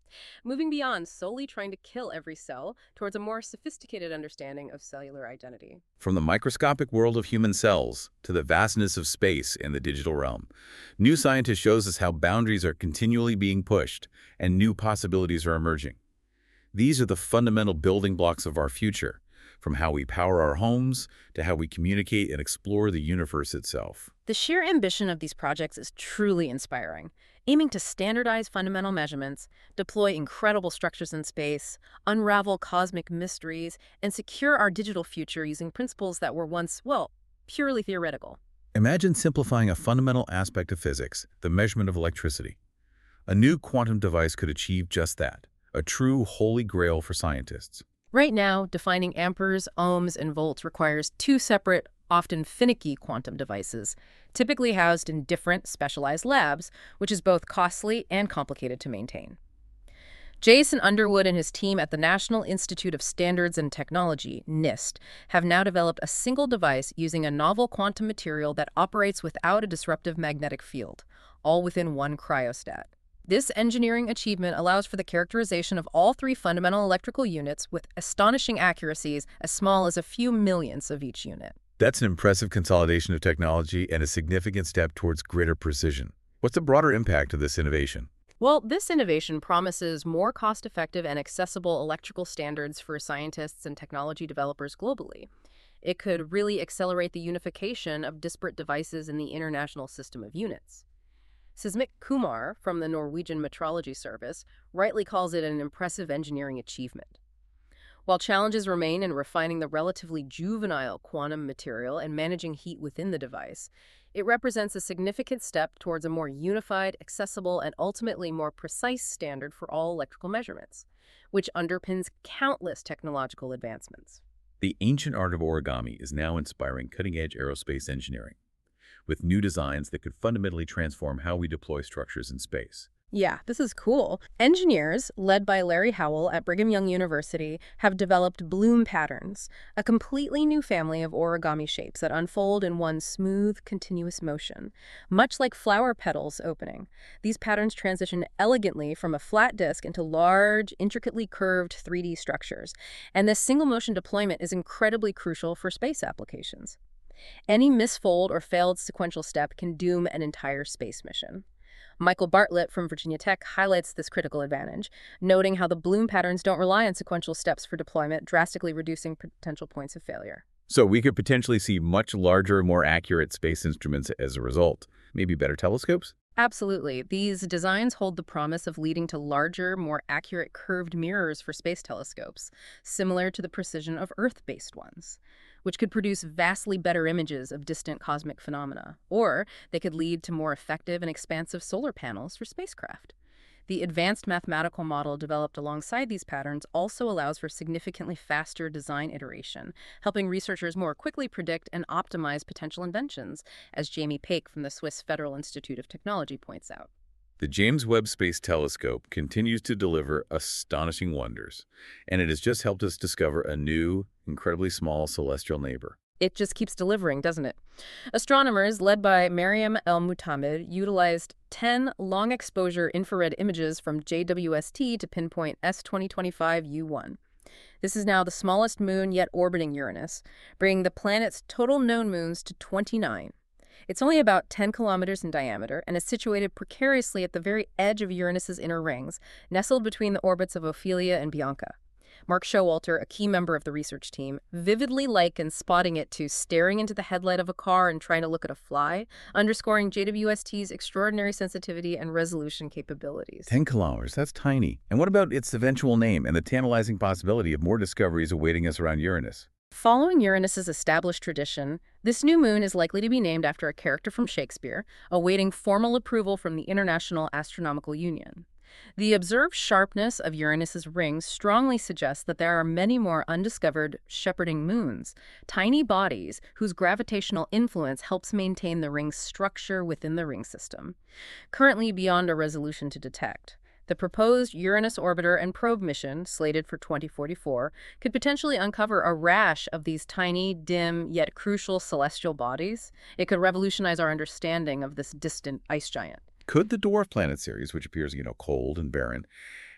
moving beyond solely trying to kill every cell towards a more sophisticated understanding of cellular identity. From the microscopic world of human cells to the vastness of space in the digital realm, New Scientist shows us how boundaries are continually being pushed and new possibilities are emerging. These are the fundamental building blocks of our future, from how we power our homes to how we communicate and explore the universe itself. The sheer ambition of these projects is truly inspiring, aiming to standardize fundamental measurements, deploy incredible structures in space, unravel cosmic mysteries, and secure our digital future using principles that were once, well, purely theoretical. Imagine simplifying a fundamental aspect of physics, the measurement of electricity. A new quantum device could achieve just that, a true holy grail for scientists. Right now, defining amperes, ohms, and volts requires two separate, often finicky quantum devices, typically housed in different specialized labs, which is both costly and complicated to maintain. Jason Underwood and his team at the National Institute of Standards and Technology, NIST, have now developed a single device using a novel quantum material that operates without a disruptive magnetic field, all within one cryostat. This engineering achievement allows for the characterization of all three fundamental electrical units with astonishing accuracies as small as a few millionths of each unit. That's an impressive consolidation of technology and a significant step towards greater precision. What's the broader impact of this innovation? Well, this innovation promises more cost-effective and accessible electrical standards for scientists and technology developers globally. It could really accelerate the unification of disparate devices in the international system of units. Sismik Kumar from the Norwegian Metrology Service rightly calls it an impressive engineering achievement. While challenges remain in refining the relatively juvenile quantum material and managing heat within the device, it represents a significant step towards a more unified, accessible, and ultimately more precise standard for all electrical measurements, which underpins countless technological advancements. The ancient art of origami is now inspiring cutting-edge aerospace engineering, with new designs that could fundamentally transform how we deploy structures in space. Yeah, this is cool. Engineers, led by Larry Howell at Brigham Young University, have developed bloom patterns, a completely new family of origami shapes that unfold in one smooth, continuous motion, much like flower petals opening. These patterns transition elegantly from a flat disk into large, intricately curved 3D structures, and this single-motion deployment is incredibly crucial for space applications. Any misfold or failed sequential step can doom an entire space mission. Michael Bartlett from Virginia Tech highlights this critical advantage, noting how the bloom patterns don't rely on sequential steps for deployment, drastically reducing potential points of failure. So we could potentially see much larger, more accurate space instruments as a result. Maybe better telescopes? Absolutely. These designs hold the promise of leading to larger, more accurate curved mirrors for space telescopes, similar to the precision of Earth-based ones, which could produce vastly better images of distant cosmic phenomena. Or they could lead to more effective and expansive solar panels for spacecraft. The advanced mathematical model developed alongside these patterns also allows for significantly faster design iteration, helping researchers more quickly predict and optimize potential inventions, as Jamie Paik from the Swiss Federal Institute of Technology points out. The James Webb Space Telescope continues to deliver astonishing wonders, and it has just helped us discover a new, incredibly small celestial neighbor. It just keeps delivering, doesn't it? Astronomers, led by Mariam El-Mutamid, utilized 10 long-exposure infrared images from JWST to pinpoint S2025U1. This is now the smallest moon yet orbiting Uranus, bringing the planet's total known moons to 29. It's only about 10 kilometers in diameter and is situated precariously at the very edge of Uranus's inner rings, nestled between the orbits of Ophelia and Bianca. Mark Showalter, a key member of the research team, vividly likens spotting it to staring into the headlight of a car and trying to look at a fly, underscoring JWST's extraordinary sensitivity and resolution capabilities. 10 kilometers, that's tiny. And what about its eventual name and the tantalizing possibility of more discoveries awaiting us around Uranus? Following Uranus's established tradition, this new moon is likely to be named after a character from Shakespeare, awaiting formal approval from the International Astronomical Union. The observed sharpness of Uranus's rings strongly suggests that there are many more undiscovered shepherding moons, tiny bodies whose gravitational influence helps maintain the ring's structure within the ring system, currently beyond a resolution to detect. The proposed Uranus Orbiter and Probe mission, slated for 2044, could potentially uncover a rash of these tiny, dim, yet crucial celestial bodies. It could revolutionize our understanding of this distant ice giant. Could the dwarf planet series, which appears, cold and barren,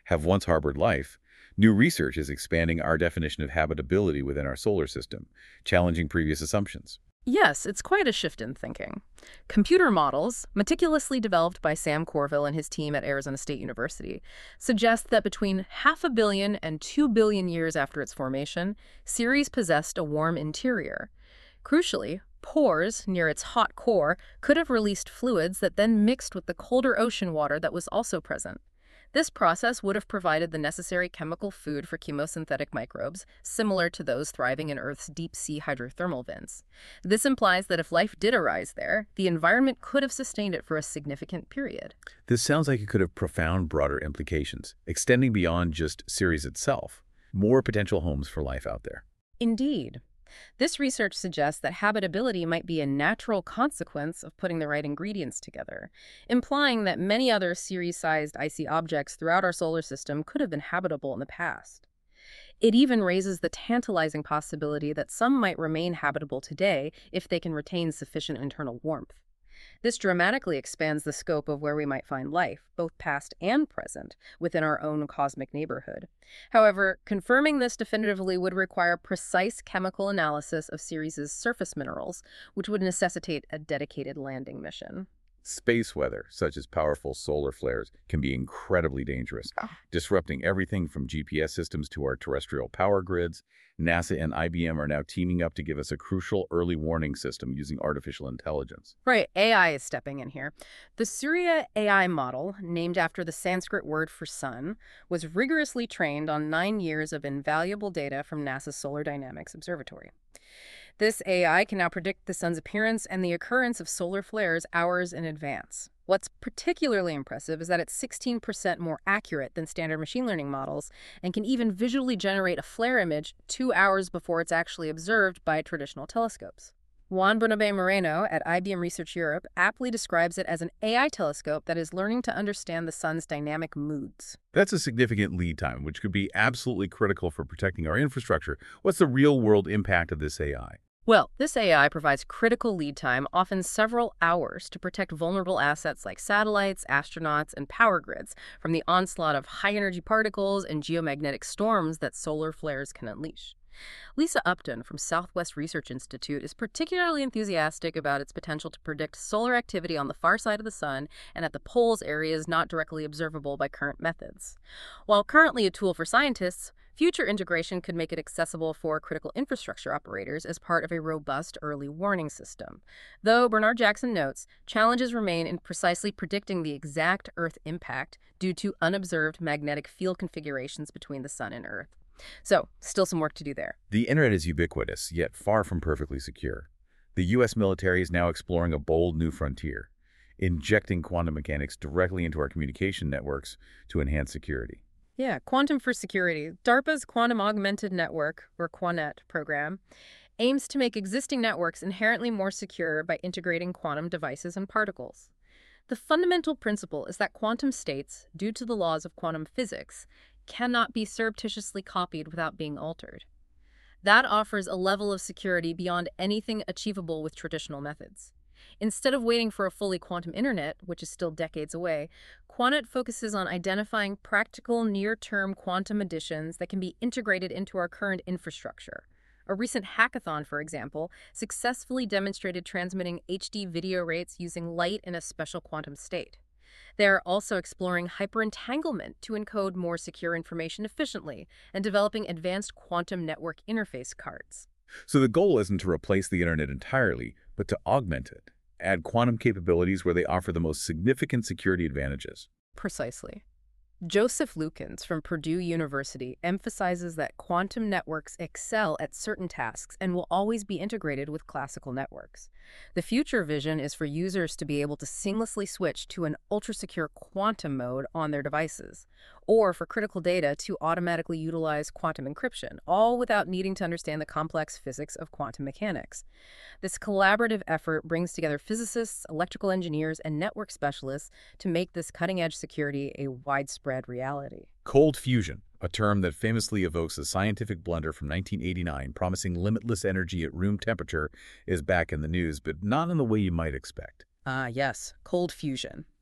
have once harbored life, new research is expanding our definition of habitability within our solar system, challenging previous assumptions. Yes, it's quite a shift in thinking. Computer models, meticulously developed by Sam Corville and his team at Arizona State University, suggest that between 500,000,000 and 2 billion years after its formation, Ceres possessed a warm interior. Crucially, pores near its hot core could have released fluids that then mixed with the colder ocean water that was also present. This process would have provided the necessary chemical food for chemosynthetic microbes, similar to those thriving in Earth's deep-sea hydrothermal vents. This implies that if life did arise there, the environment could have sustained it for a significant period. This sounds like it could have profound, broader implications, extending beyond just Ceres itself. More potential homes for life out there. Indeed. This research suggests that habitability might be a natural consequence of putting the right ingredients together, implying that many other Ceres-sized icy objects throughout our solar system could have been habitable in the past. It even raises the tantalizing possibility that some might remain habitable today if they can retain sufficient internal warmth. This dramatically expands the scope of where we might find life, both past and present, within our own cosmic neighborhood. However, confirming this definitively would require precise chemical analysis of Ceres's surface minerals, which would necessitate a dedicated landing mission. Space weather, such as powerful solar flares, can be incredibly dangerous, disrupting everything from GPS systems to our terrestrial power grids. NASA and IBM are now teaming up to give us a crucial early warning system using artificial intelligence. Right, AI is stepping in here. The Surya AI model, named after the Sanskrit word for sun, was rigorously trained on 9 years of invaluable data from NASA's Solar Dynamics Observatory. This AI can now predict the sun's appearance and the occurrence of solar flares hours in advance. What's particularly impressive is that it's 16% more accurate than standard machine learning models and can even visually generate a flare image 2 hours before it's actually observed by traditional telescopes. Juan Bernabe Moreno at IBM Research Europe aptly describes it as an AI telescope that is learning to understand the sun's dynamic moods. That's a significant lead time, which could be absolutely critical for protecting our infrastructure. What's the real-world impact of this AI? Well, this AI provides critical lead time, often several hours, to protect vulnerable assets like satellites, astronauts, and power grids from the onslaught of high-energy particles and geomagnetic storms that solar flares can unleash. Lisa Upton from Southwest Research Institute is particularly enthusiastic about its potential to predict solar activity on the far side of the sun and at the poles areas not directly observable by current methods. While currently a tool for scientists, future integration could make it accessible for critical infrastructure operators as part of a robust early warning system. Though, Bernard Jackson notes, challenges remain in precisely predicting the exact Earth impact due to unobserved magnetic field configurations between the sun and Earth. So, still some work to do there. The internet is ubiquitous, yet far from perfectly secure. The U.S. military is now exploring a bold new frontier, injecting quantum mechanics directly into our communication networks to enhance security. Yeah, Quantum for Security. DARPA's Quantum Augmented Network, or QUANET program, aims to make existing networks inherently more secure by integrating quantum devices and particles. The fundamental principle is that quantum states, due to the laws of quantum physics, cannot be surreptitiously copied without being altered. That offers a level of security beyond anything achievable with traditional methods. Instead of waiting for a fully quantum internet, which is still decades away, QUANET focuses on identifying practical near-term quantum additions that can be integrated into our current infrastructure. A recent hackathon, for example, successfully demonstrated transmitting HD video rates using light in a special quantum state. They are also exploring hyperentanglement to encode more secure information efficiently and developing advanced quantum network interface cards. So the goal isn't to replace the internet entirely, but to augment it, add quantum capabilities where they offer the most significant security advantages. Precisely. Joseph Lukens from Purdue University emphasizes that quantum networks excel at certain tasks and will always be integrated with classical networks. The future vision is for users to be able to seamlessly switch to an ultra-secure quantum mode on their devices, or for critical data to automatically utilize quantum encryption, all without needing to understand the complex physics of quantum mechanics. This collaborative effort brings together physicists, electrical engineers, and network specialists to make this cutting-edge security a widespread reality. Cold fusion, a term that famously evokes a scientific blunder from 1989 promising limitless energy at room temperature, is back in the news, but not in the way you might expect. Ah, yes, cold fusion.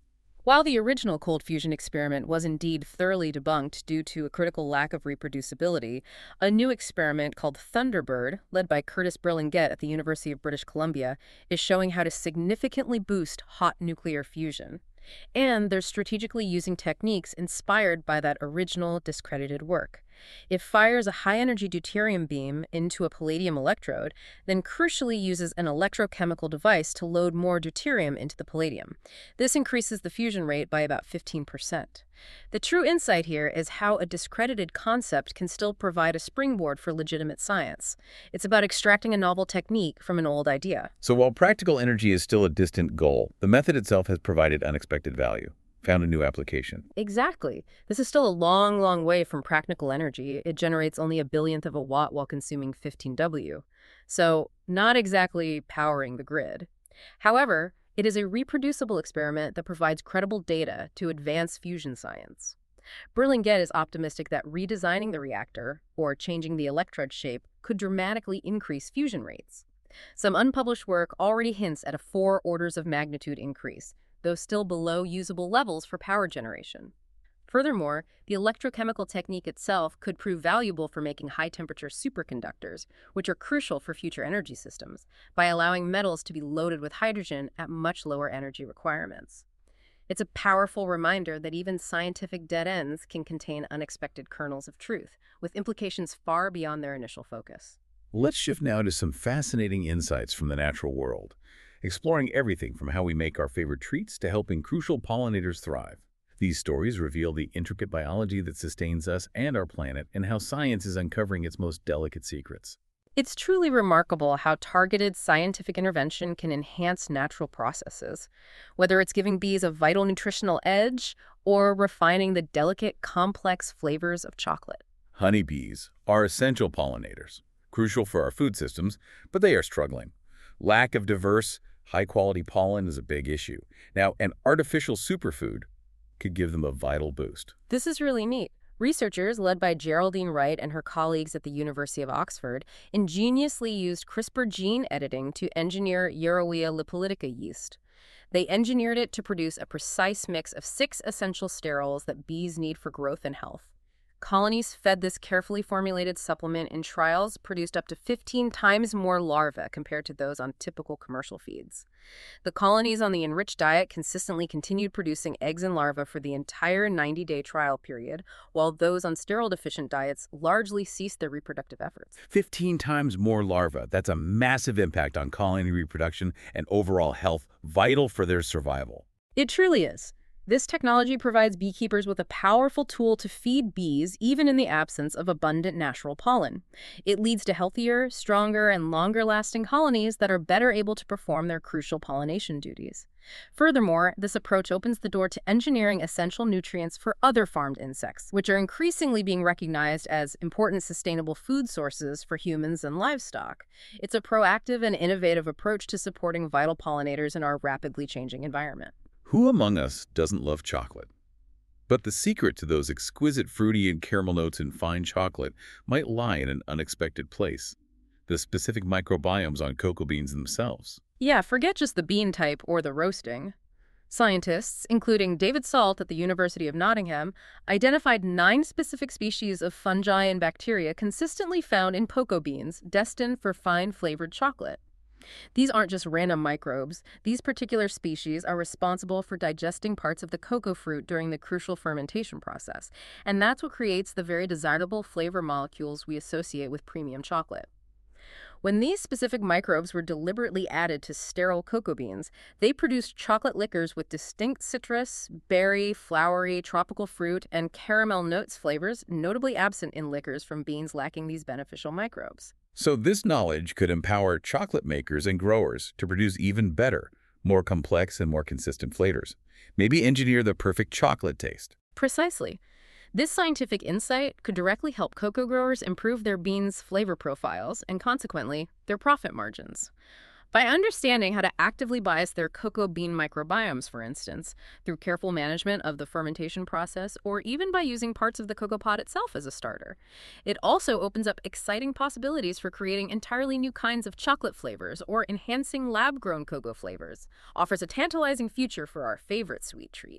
While the original cold fusion experiment was indeed thoroughly debunked due to a critical lack of reproducibility, a new experiment called Thunderbird, led by Curtis Berlinghet at the University of British Columbia, is showing how to significantly boost hot nuclear fusion. And they're strategically using techniques inspired by that original discredited work. It fires a high-energy deuterium beam into a palladium electrode, then crucially uses an electrochemical device to load more deuterium into the palladium. This increases the fusion rate by about 15%. The true insight here is how a discredited concept can still provide a springboard for legitimate science. It's about extracting a novel technique from an old idea. So while practical energy is still a distant goal, the method itself has provided unexpected value, found a new application. Exactly. This is still a long, long way from practical energy. It generates only a billionth of a watt while consuming 15 W. So, not exactly powering the grid. However, it is a reproducible experiment that provides credible data to advance fusion science. Berlinghet is optimistic that redesigning the reactor, or changing the electrode shape, could dramatically increase fusion rates. Some unpublished work already hints at a 4 orders of magnitude increase, though still below usable levels for power generation. Furthermore, the electrochemical technique itself could prove valuable for making high-temperature superconductors, which are crucial for future energy systems, by allowing metals to be loaded with hydrogen at much lower energy requirements. It's a powerful reminder that even scientific dead ends can contain unexpected kernels of truth, with implications far beyond their initial focus. Let's shift now to some fascinating insights from the natural world, exploring everything from how we make our favorite treats to helping crucial pollinators thrive. These stories reveal the intricate biology that sustains us and our planet and how science is uncovering its most delicate secrets. It's truly remarkable how targeted scientific intervention can enhance natural processes, whether it's giving bees a vital nutritional edge or refining the delicate, complex flavors of chocolate. Honeybees are essential pollinators, crucial for our food systems, but they are struggling. Lack of diverse, high-quality pollen is a big issue. Now, an artificial superfood could give them a vital boost. This is really neat. Researchers, led by Geraldine Wright and her colleagues at the University of Oxford, ingeniously used CRISPR gene editing to engineer Yersinia lipolytica yeast. They engineered it to produce a precise mix of 6 essential sterols that bees need for growth and health. Colonies fed this carefully formulated supplement in trials produced up to 15 times more larvae compared to those on typical commercial feeds. The colonies on the enriched diet consistently continued producing eggs and larvae for the entire 90-day trial period, while those on steroid-deficient diets largely ceased their reproductive efforts. 15 times more larvae. That's a massive impact on colony reproduction and overall health, vital for their survival. It truly is. This technology provides beekeepers with a powerful tool to feed bees even in the absence of abundant natural pollen. It leads to healthier, stronger, and longer-lasting colonies that are better able to perform their crucial pollination duties. Furthermore, this approach opens the door to engineering essential nutrients for other farmed insects, which are increasingly being recognized as important sustainable food sources for humans and livestock. It's a proactive and innovative approach to supporting vital pollinators in our rapidly changing environment. Who among us doesn't love chocolate? But the secret to those exquisite fruity and caramel notes in fine chocolate might lie in an unexpected place: the specific microbiomes on cocoa beans themselves. Yeah, forget just the bean type or the roasting. Scientists, including David Salt at the University of Nottingham, identified 9 specific species of fungi and bacteria consistently found in cocoa beans destined for fine flavored chocolate. These aren't just random microbes. These particular species are responsible for digesting parts of the cocoa fruit during the crucial fermentation process, and that's what creates the very desirable flavor molecules we associate with premium chocolate. When these specific microbes were deliberately added to sterile cocoa beans, they produced chocolate liquors with distinct citrus, berry, flowery, tropical fruit, and caramel notes flavors, notably absent in liquors from beans lacking these beneficial microbes. So this knowledge could empower chocolate makers and growers to produce even better, more complex and more consistent flavors. Maybe engineer the perfect chocolate taste. Precisely. This scientific insight could directly help cocoa growers improve their beans' flavor profiles and, consequently, their profit margins. By understanding how to actively bias their cocoa bean microbiomes, for instance, through careful management of the fermentation process, or even by using parts of the cocoa pod itself as a starter, it also opens up exciting possibilities for creating entirely new kinds of chocolate flavors or enhancing lab-grown cocoa flavors, offers a tantalizing future for our favorite sweet treat.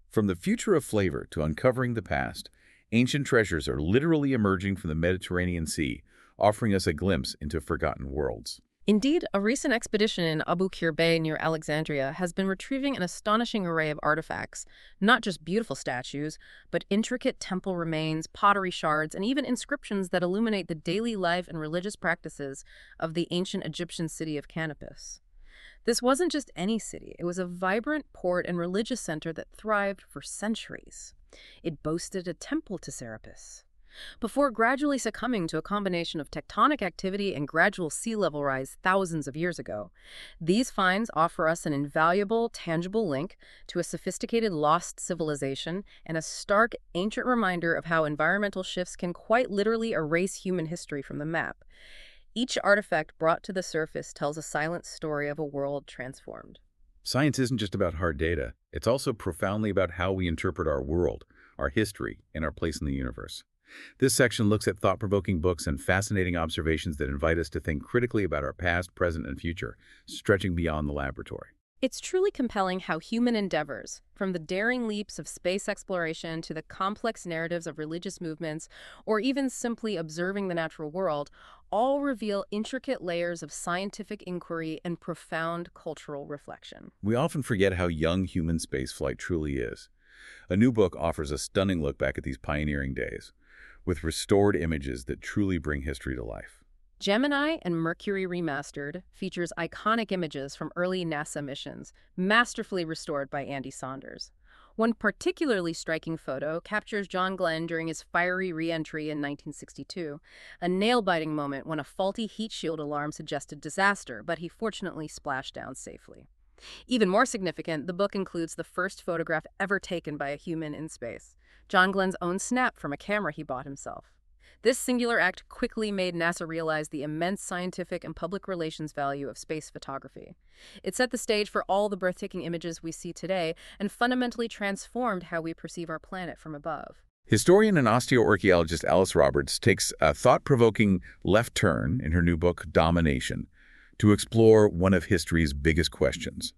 From the future of flavor to uncovering the past, ancient treasures are literally emerging from the Mediterranean Sea, offering us a glimpse into forgotten worlds. Indeed, a recent expedition in Abu Qir Bay near Alexandria has been retrieving an astonishing array of artifacts, not just beautiful statues, but intricate temple remains, pottery shards, and even inscriptions that illuminate the daily life and religious practices of the ancient Egyptian city of Canopus. This wasn't just any city, it was a vibrant port and religious center that thrived for centuries. It boasted a temple to Serapis, before gradually succumbing to a combination of tectonic activity and gradual sea level rise thousands of years ago. These finds offer us an invaluable, tangible link to a sophisticated lost civilization and a stark, ancient reminder of how environmental shifts can quite literally erase human history from the map. Each artifact brought to the surface tells a silent story of a world transformed. Science isn't just about hard data. It's also profoundly about how we interpret our world, our history, and our place in the universe. This section looks at thought-provoking books and fascinating observations that invite us to think critically about our past, present, and future, stretching beyond the laboratory. It's truly compelling how human endeavors, from the daring leaps of space exploration to the complex narratives of religious movements, or even simply observing the natural world, all reveal intricate layers of scientific inquiry and profound cultural reflection. We often forget how young human spaceflight truly is. A new book offers a stunning look back at these pioneering days, with restored images that truly bring history to life. Gemini and Mercury Remastered features iconic images from early NASA missions, masterfully restored by Andy Saunders. One particularly striking photo captures John Glenn during his fiery re-entry in 1962, a nail-biting moment when a faulty heat shield alarm suggested disaster, but he fortunately splashed down safely. Even more significant, the book includes the first photograph ever taken by a human in space, John Glenn's own snap from a camera he bought himself. This singular act quickly made NASA realize the immense scientific and public relations value of space photography. It set the stage for all the breathtaking images we see today and fundamentally transformed how we perceive our planet from above. Historian and osteoarchaeologist Alice Roberts takes a thought-provoking left turn in her new book, Domination, to explore one of history's biggest questions.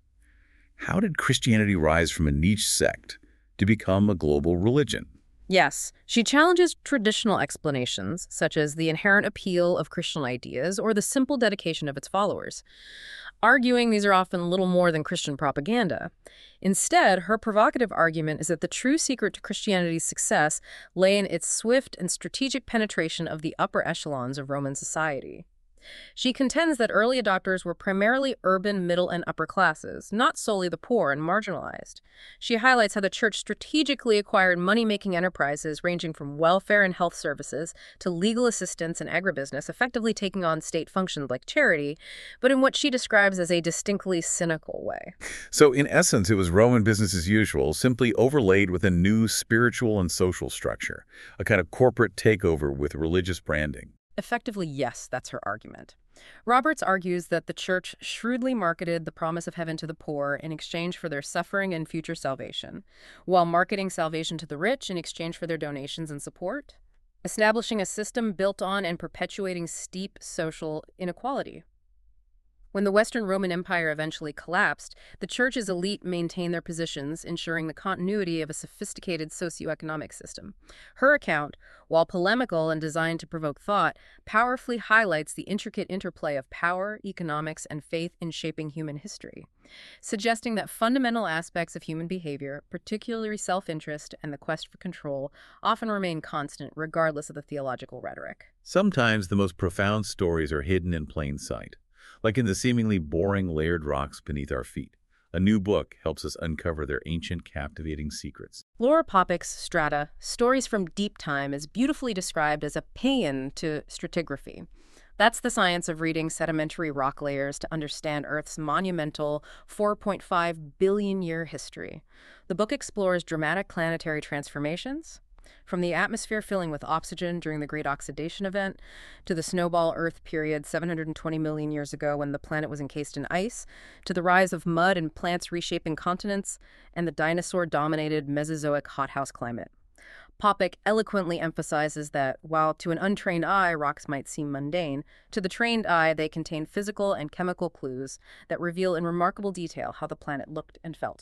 How did Christianity rise from a niche sect to become a global religion? Yes, she challenges traditional explanations, such as the inherent appeal of Christian ideas or the simple dedication of its followers, arguing these are often little more than Christian propaganda. Instead, her provocative argument is that the true secret to Christianity's success lay in its swift and strategic penetration of the upper echelons of Roman society. She contends that early adopters were primarily urban middle and upper classes, not solely the poor and marginalized. She highlights how the church strategically acquired money-making enterprises ranging from welfare and health services to legal assistance and agribusiness, effectively taking on state functions like charity, but in what she describes as a distinctly cynical way. So in essence, it was Roman business as usual, simply overlaid with a new spiritual and social structure, a kind of corporate takeover with religious branding. Effectively, yes, that's her argument. Roberts argues that the church shrewdly marketed the promise of heaven to the poor in exchange for their suffering and future salvation, while marketing salvation to the rich in exchange for their donations and support, establishing a system built on and perpetuating steep social inequality. When the Western Roman Empire eventually collapsed, the church's elite maintained their positions, ensuring the continuity of a sophisticated socioeconomic system. Her account, while polemical and designed to provoke thought, powerfully highlights the intricate interplay of power, economics, and faith in shaping human history, suggesting that fundamental aspects of human behavior, particularly self-interest and the quest for control, often remain constant regardless of the theological rhetoric. Sometimes the most profound stories are hidden in plain sight, like in the seemingly boring layered rocks beneath our feet. A new book helps us uncover their ancient, captivating secrets. Laura Popek's Strata, Stories from Deep Time, is beautifully described as a paean to stratigraphy. That's the science of reading sedimentary rock layers to understand Earth's monumental 4.5 billion-year history. The book explores dramatic planetary transformations, from the atmosphere filling with oxygen during the Great Oxidation Event to the snowball Earth period 720 million years ago when the planet was encased in ice, to the rise of mud and plants reshaping continents, and the dinosaur-dominated Mesozoic hothouse climate. Popek eloquently emphasizes that, while to an untrained eye rocks might seem mundane, to the trained eye they contain physical and chemical clues that reveal in remarkable detail how the planet looked and felt.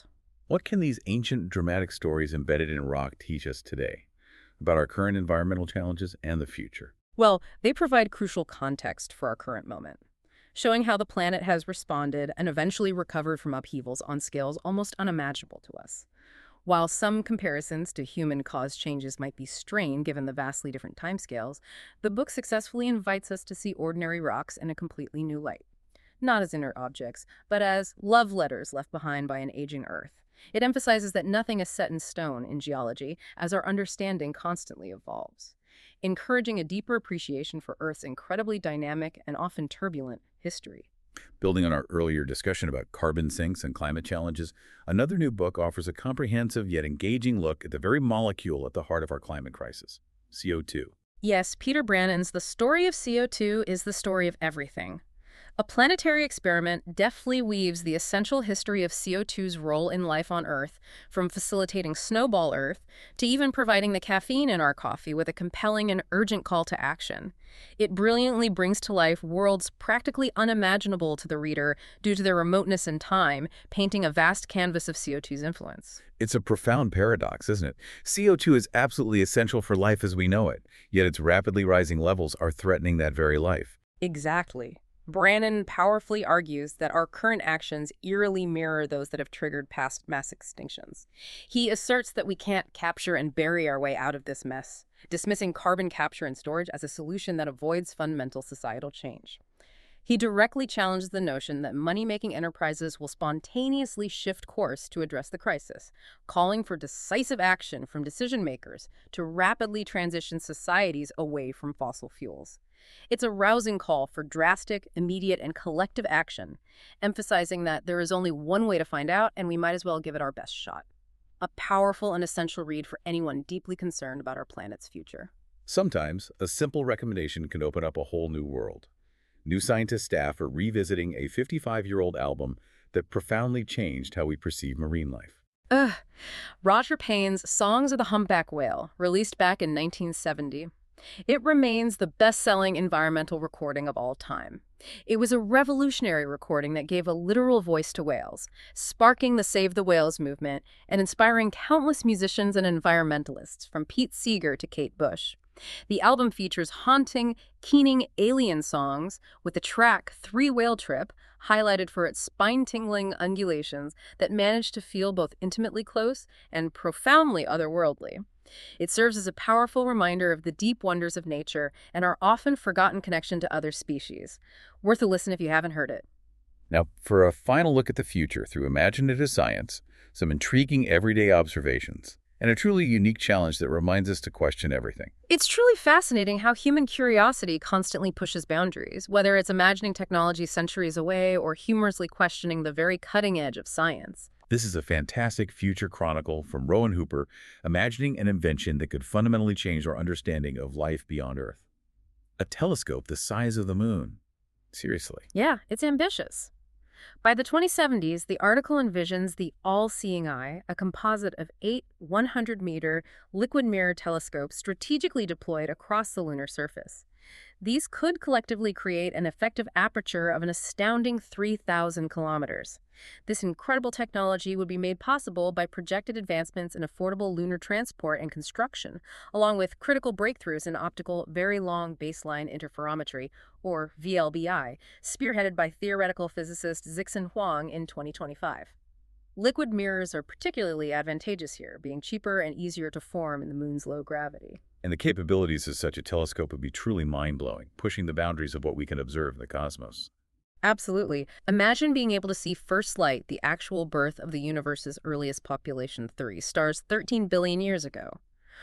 What can these ancient dramatic stories embedded in rock teach us today about our current environmental challenges and the future? Well, they provide crucial context for our current moment, showing how the planet has responded and eventually recovered from upheavals on scales almost unimaginable to us. While some comparisons to human-caused changes might be strained given the vastly different timescales, the book successfully invites us to see ordinary rocks in a completely new light. Not as inert objects, but as love letters left behind by an aging Earth. It emphasizes that nothing is set in stone in geology, as our understanding constantly evolves, encouraging a deeper appreciation for Earth's incredibly dynamic and often turbulent history. Building on our earlier discussion about carbon sinks and climate challenges, another new book offers a comprehensive yet engaging look at the very molecule at the heart of our climate crisis, CO2. Yes, Peter Brannon's The Story of CO2 is the story of everything. A planetary experiment deftly weaves the essential history of CO2's role in life on Earth, from facilitating snowball Earth to even providing the caffeine in our coffee with a compelling and urgent call to action. It brilliantly brings to life worlds practically unimaginable to the reader due to their remoteness in time, painting a vast canvas of CO2's influence. It's a profound paradox, isn't it? CO2 is absolutely essential for life as we know it, yet its rapidly rising levels are threatening that very life. Exactly. Brannon powerfully argues that our current actions eerily mirror those that have triggered past mass extinctions. He asserts that we can't capture and bury our way out of this mess, dismissing carbon capture and storage as a solution that avoids fundamental societal change. He directly challenges the notion that money-making enterprises will spontaneously shift course to address the crisis, calling for decisive action from decision-makers to rapidly transition societies away from fossil fuels. It's a rousing call for drastic, immediate, and collective action, emphasizing that there is only one way to find out, and we might as well give it our best shot. A powerful and essential read for anyone deeply concerned about our planet's future. Sometimes, a simple recommendation can open up a whole new world. New Scientist staff are revisiting a 55-year-old album that profoundly changed how we perceive marine life. Ugh. Roger Payne's Songs of the Humpback Whale, released back in 1970. It remains the best-selling environmental recording of all time. It was a revolutionary recording that gave a literal voice to whales, sparking the Save the Whales movement and inspiring countless musicians and environmentalists, from Pete Seeger to Kate Bush. The album features haunting, keening alien songs, with the track Three Whale Trip highlighted for its spine-tingling undulations that manage to feel both intimately close and profoundly otherworldly. It serves as a powerful reminder of the deep wonders of nature and our often forgotten connection to other species. Worth a listen if you haven't heard it. Now, for a final look at the future through imaginative science, some intriguing everyday observations, and a truly unique challenge that reminds us to question everything. It's truly fascinating how human curiosity constantly pushes boundaries, whether it's imagining technology centuries away or humorously questioning the very cutting edge of science. This is a fantastic future chronicle from Rowan Hooper, imagining an invention that could fundamentally change our understanding of life beyond Earth. A telescope the size of the moon. Seriously. Yeah, it's ambitious. By the 2070s, the article envisions the All-Seeing Eye, a composite of 8 100-meter liquid mirror telescopes strategically deployed across the lunar surface. These could collectively create an effective aperture of an astounding 3,000 kilometers. This incredible technology would be made possible by projected advancements in affordable lunar transport and construction, along with critical breakthroughs in optical very long baseline interferometry, or VLBI, spearheaded by theoretical physicist Zixin Huang in 2025. Liquid mirrors are particularly advantageous here, being cheaper and easier to form in the moon's low gravity. And the capabilities of such a telescope would be truly mind-blowing, pushing the boundaries of what we can observe in the cosmos. Absolutely. Imagine being able to see first light, the actual birth of the universe's earliest population, 3 stars 13 billion years ago.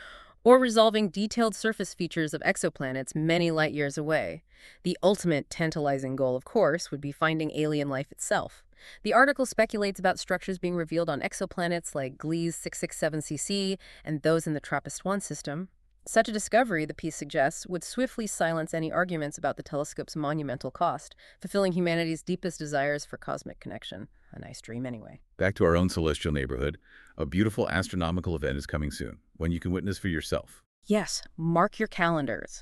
Or resolving detailed surface features of exoplanets many light years away. The ultimate tantalizing goal, of course, would be finding alien life itself. The article speculates about structures being revealed on exoplanets like Gliese 667cc and those in the TRAPPIST-1 system. Such a discovery, the piece suggests, would swiftly silence any arguments about the telescope's monumental cost, fulfilling humanity's deepest desires for cosmic connection. A nice dream anyway. Back to our own celestial neighborhood, a beautiful astronomical event is coming soon, one you can witness for yourself. Yes, mark your calendars.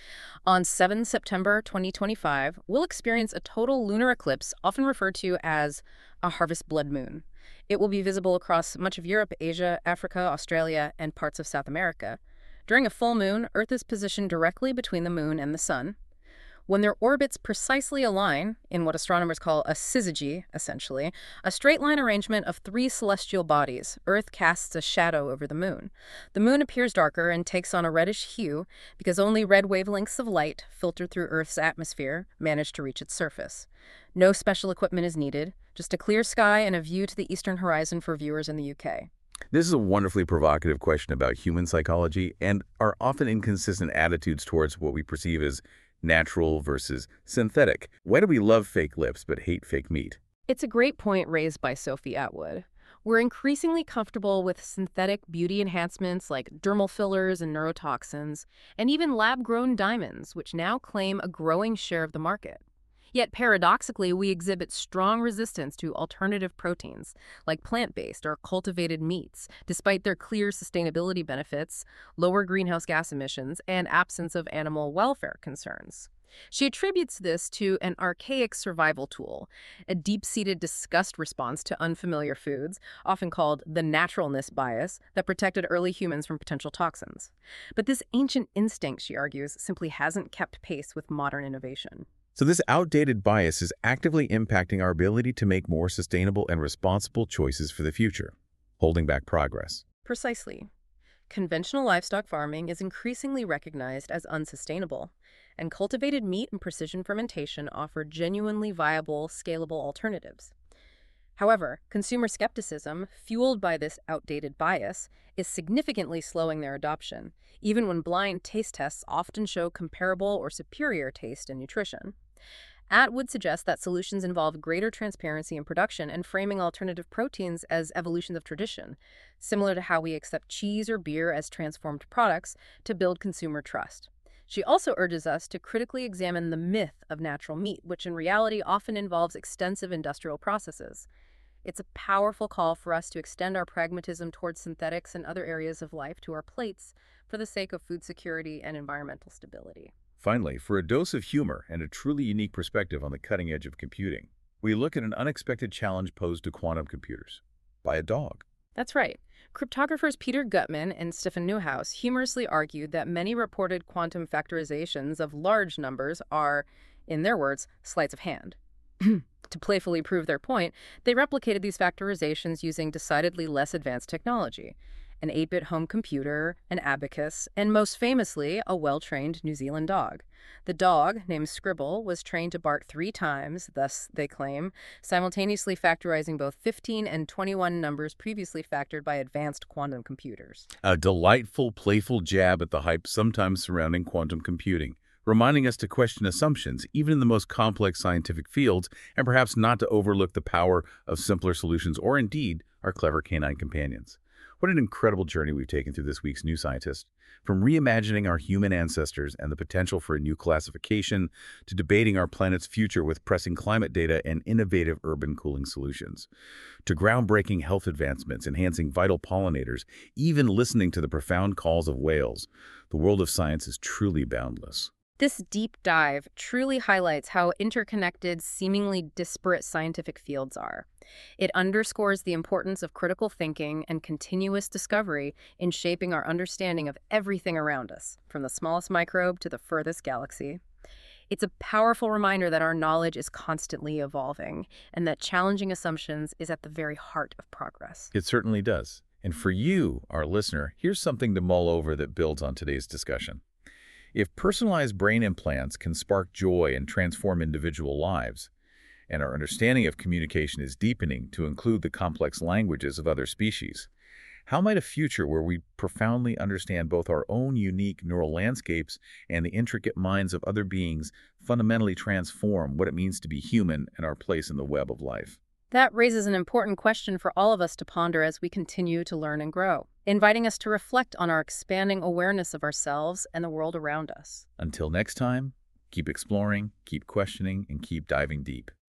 On 7 September 2025, we'll experience a total lunar eclipse, often referred to as a harvest blood moon. It will be visible across much of Europe, Asia, Africa, Australia, and parts of South America. During a full moon, Earth is positioned directly between the moon and the sun. When their orbits precisely align, in what astronomers call a syzygy, essentially, a straight-line arrangement of three celestial bodies, Earth casts a shadow over the moon. The moon appears darker and takes on a reddish hue because only red wavelengths of light, filtered through Earth's atmosphere, manage to reach its surface. No special equipment is needed, just a clear sky and a view to the eastern horizon for viewers in the UK. This is a wonderfully provocative question about human psychology and our often inconsistent attitudes towards what we perceive as natural versus synthetic. Why do we love fake lips but hate fake meat? It's a great point raised by Sophie Atwood. We're increasingly comfortable with synthetic beauty enhancements like dermal fillers and neurotoxins, and even lab-grown diamonds, which now claim a growing share of the market. Yet paradoxically, we exhibit strong resistance to alternative proteins, like plant-based or cultivated meats, despite their clear sustainability benefits, lower greenhouse gas emissions, and absence of animal welfare concerns. She attributes this to an archaic survival tool, a deep-seated disgust response to unfamiliar foods, often called the naturalness bias, that protected early humans from potential toxins. But this ancient instinct, she argues, simply hasn't kept pace with modern innovation. So this outdated bias is actively impacting our ability to make more sustainable and responsible choices for the future, holding back progress. Precisely. Conventional livestock farming is increasingly recognized as unsustainable, and cultivated meat and precision fermentation offer genuinely viable, scalable alternatives. However, consumer skepticism, fueled by this outdated bias, is significantly slowing their adoption, even when blind taste tests often show comparable or superior taste and nutrition. Atwood suggests that solutions involve greater transparency in production and framing alternative proteins as evolutions of tradition, similar to how we accept cheese or beer as transformed products to build consumer trust. She also urges us to critically examine the myth of natural meat, which in reality often involves extensive industrial processes. It's a powerful call for us to extend our pragmatism towards synthetics and other areas of life to our plates for the sake of food security and environmental stability. Finally, for a dose of humor and a truly unique perspective on the cutting edge of computing, we look at an unexpected challenge posed to quantum computers by a dog. That's right. Cryptographers Peter Gutmann and Stefan Neuhaus humorously argued that many reported quantum factorizations of large numbers are, in their words, sleights of hand. To playfully prove their point, they replicated these factorizations using decidedly less advanced technology, an 8-bit home computer, an abacus, and most famously, a well-trained New Zealand dog. The dog, named Scribble, was trained to bark 3 times, thus, they claim, simultaneously factorizing both 15 and 21 numbers previously factored by advanced quantum computers. A delightful, playful jab at the hype sometimes surrounding quantum computing, reminding us to question assumptions, even in the most complex scientific fields, and perhaps not to overlook the power of simpler solutions or, indeed, our clever canine companions. What an incredible journey we've taken through this week's New Scientist. From reimagining our human ancestors and the potential for a new classification to debating our planet's future with pressing climate data and innovative urban cooling solutions, to groundbreaking health advancements enhancing vital pollinators, even listening to the profound calls of whales, the world of science is truly boundless. This deep dive truly highlights how interconnected, seemingly disparate scientific fields are. It underscores the importance of critical thinking and continuous discovery in shaping our understanding of everything around us, from the smallest microbe to the furthest galaxy. It's a powerful reminder that our knowledge is constantly evolving, and that challenging assumptions is at the very heart of progress. It certainly does. And for you, our listener, here's something to mull over that builds on today's discussion. If personalized brain implants can spark joy and transform individual lives, and our understanding of communication is deepening to include the complex languages of other species, how might a future where we profoundly understand both our own unique neural landscapes and the intricate minds of other beings fundamentally transform what it means to be human and our place in the web of life? That raises an important question for all of us to ponder as we continue to learn and grow, inviting us to reflect on our expanding awareness of ourselves and the world around us. Until next time, keep exploring, keep questioning, and keep diving deep.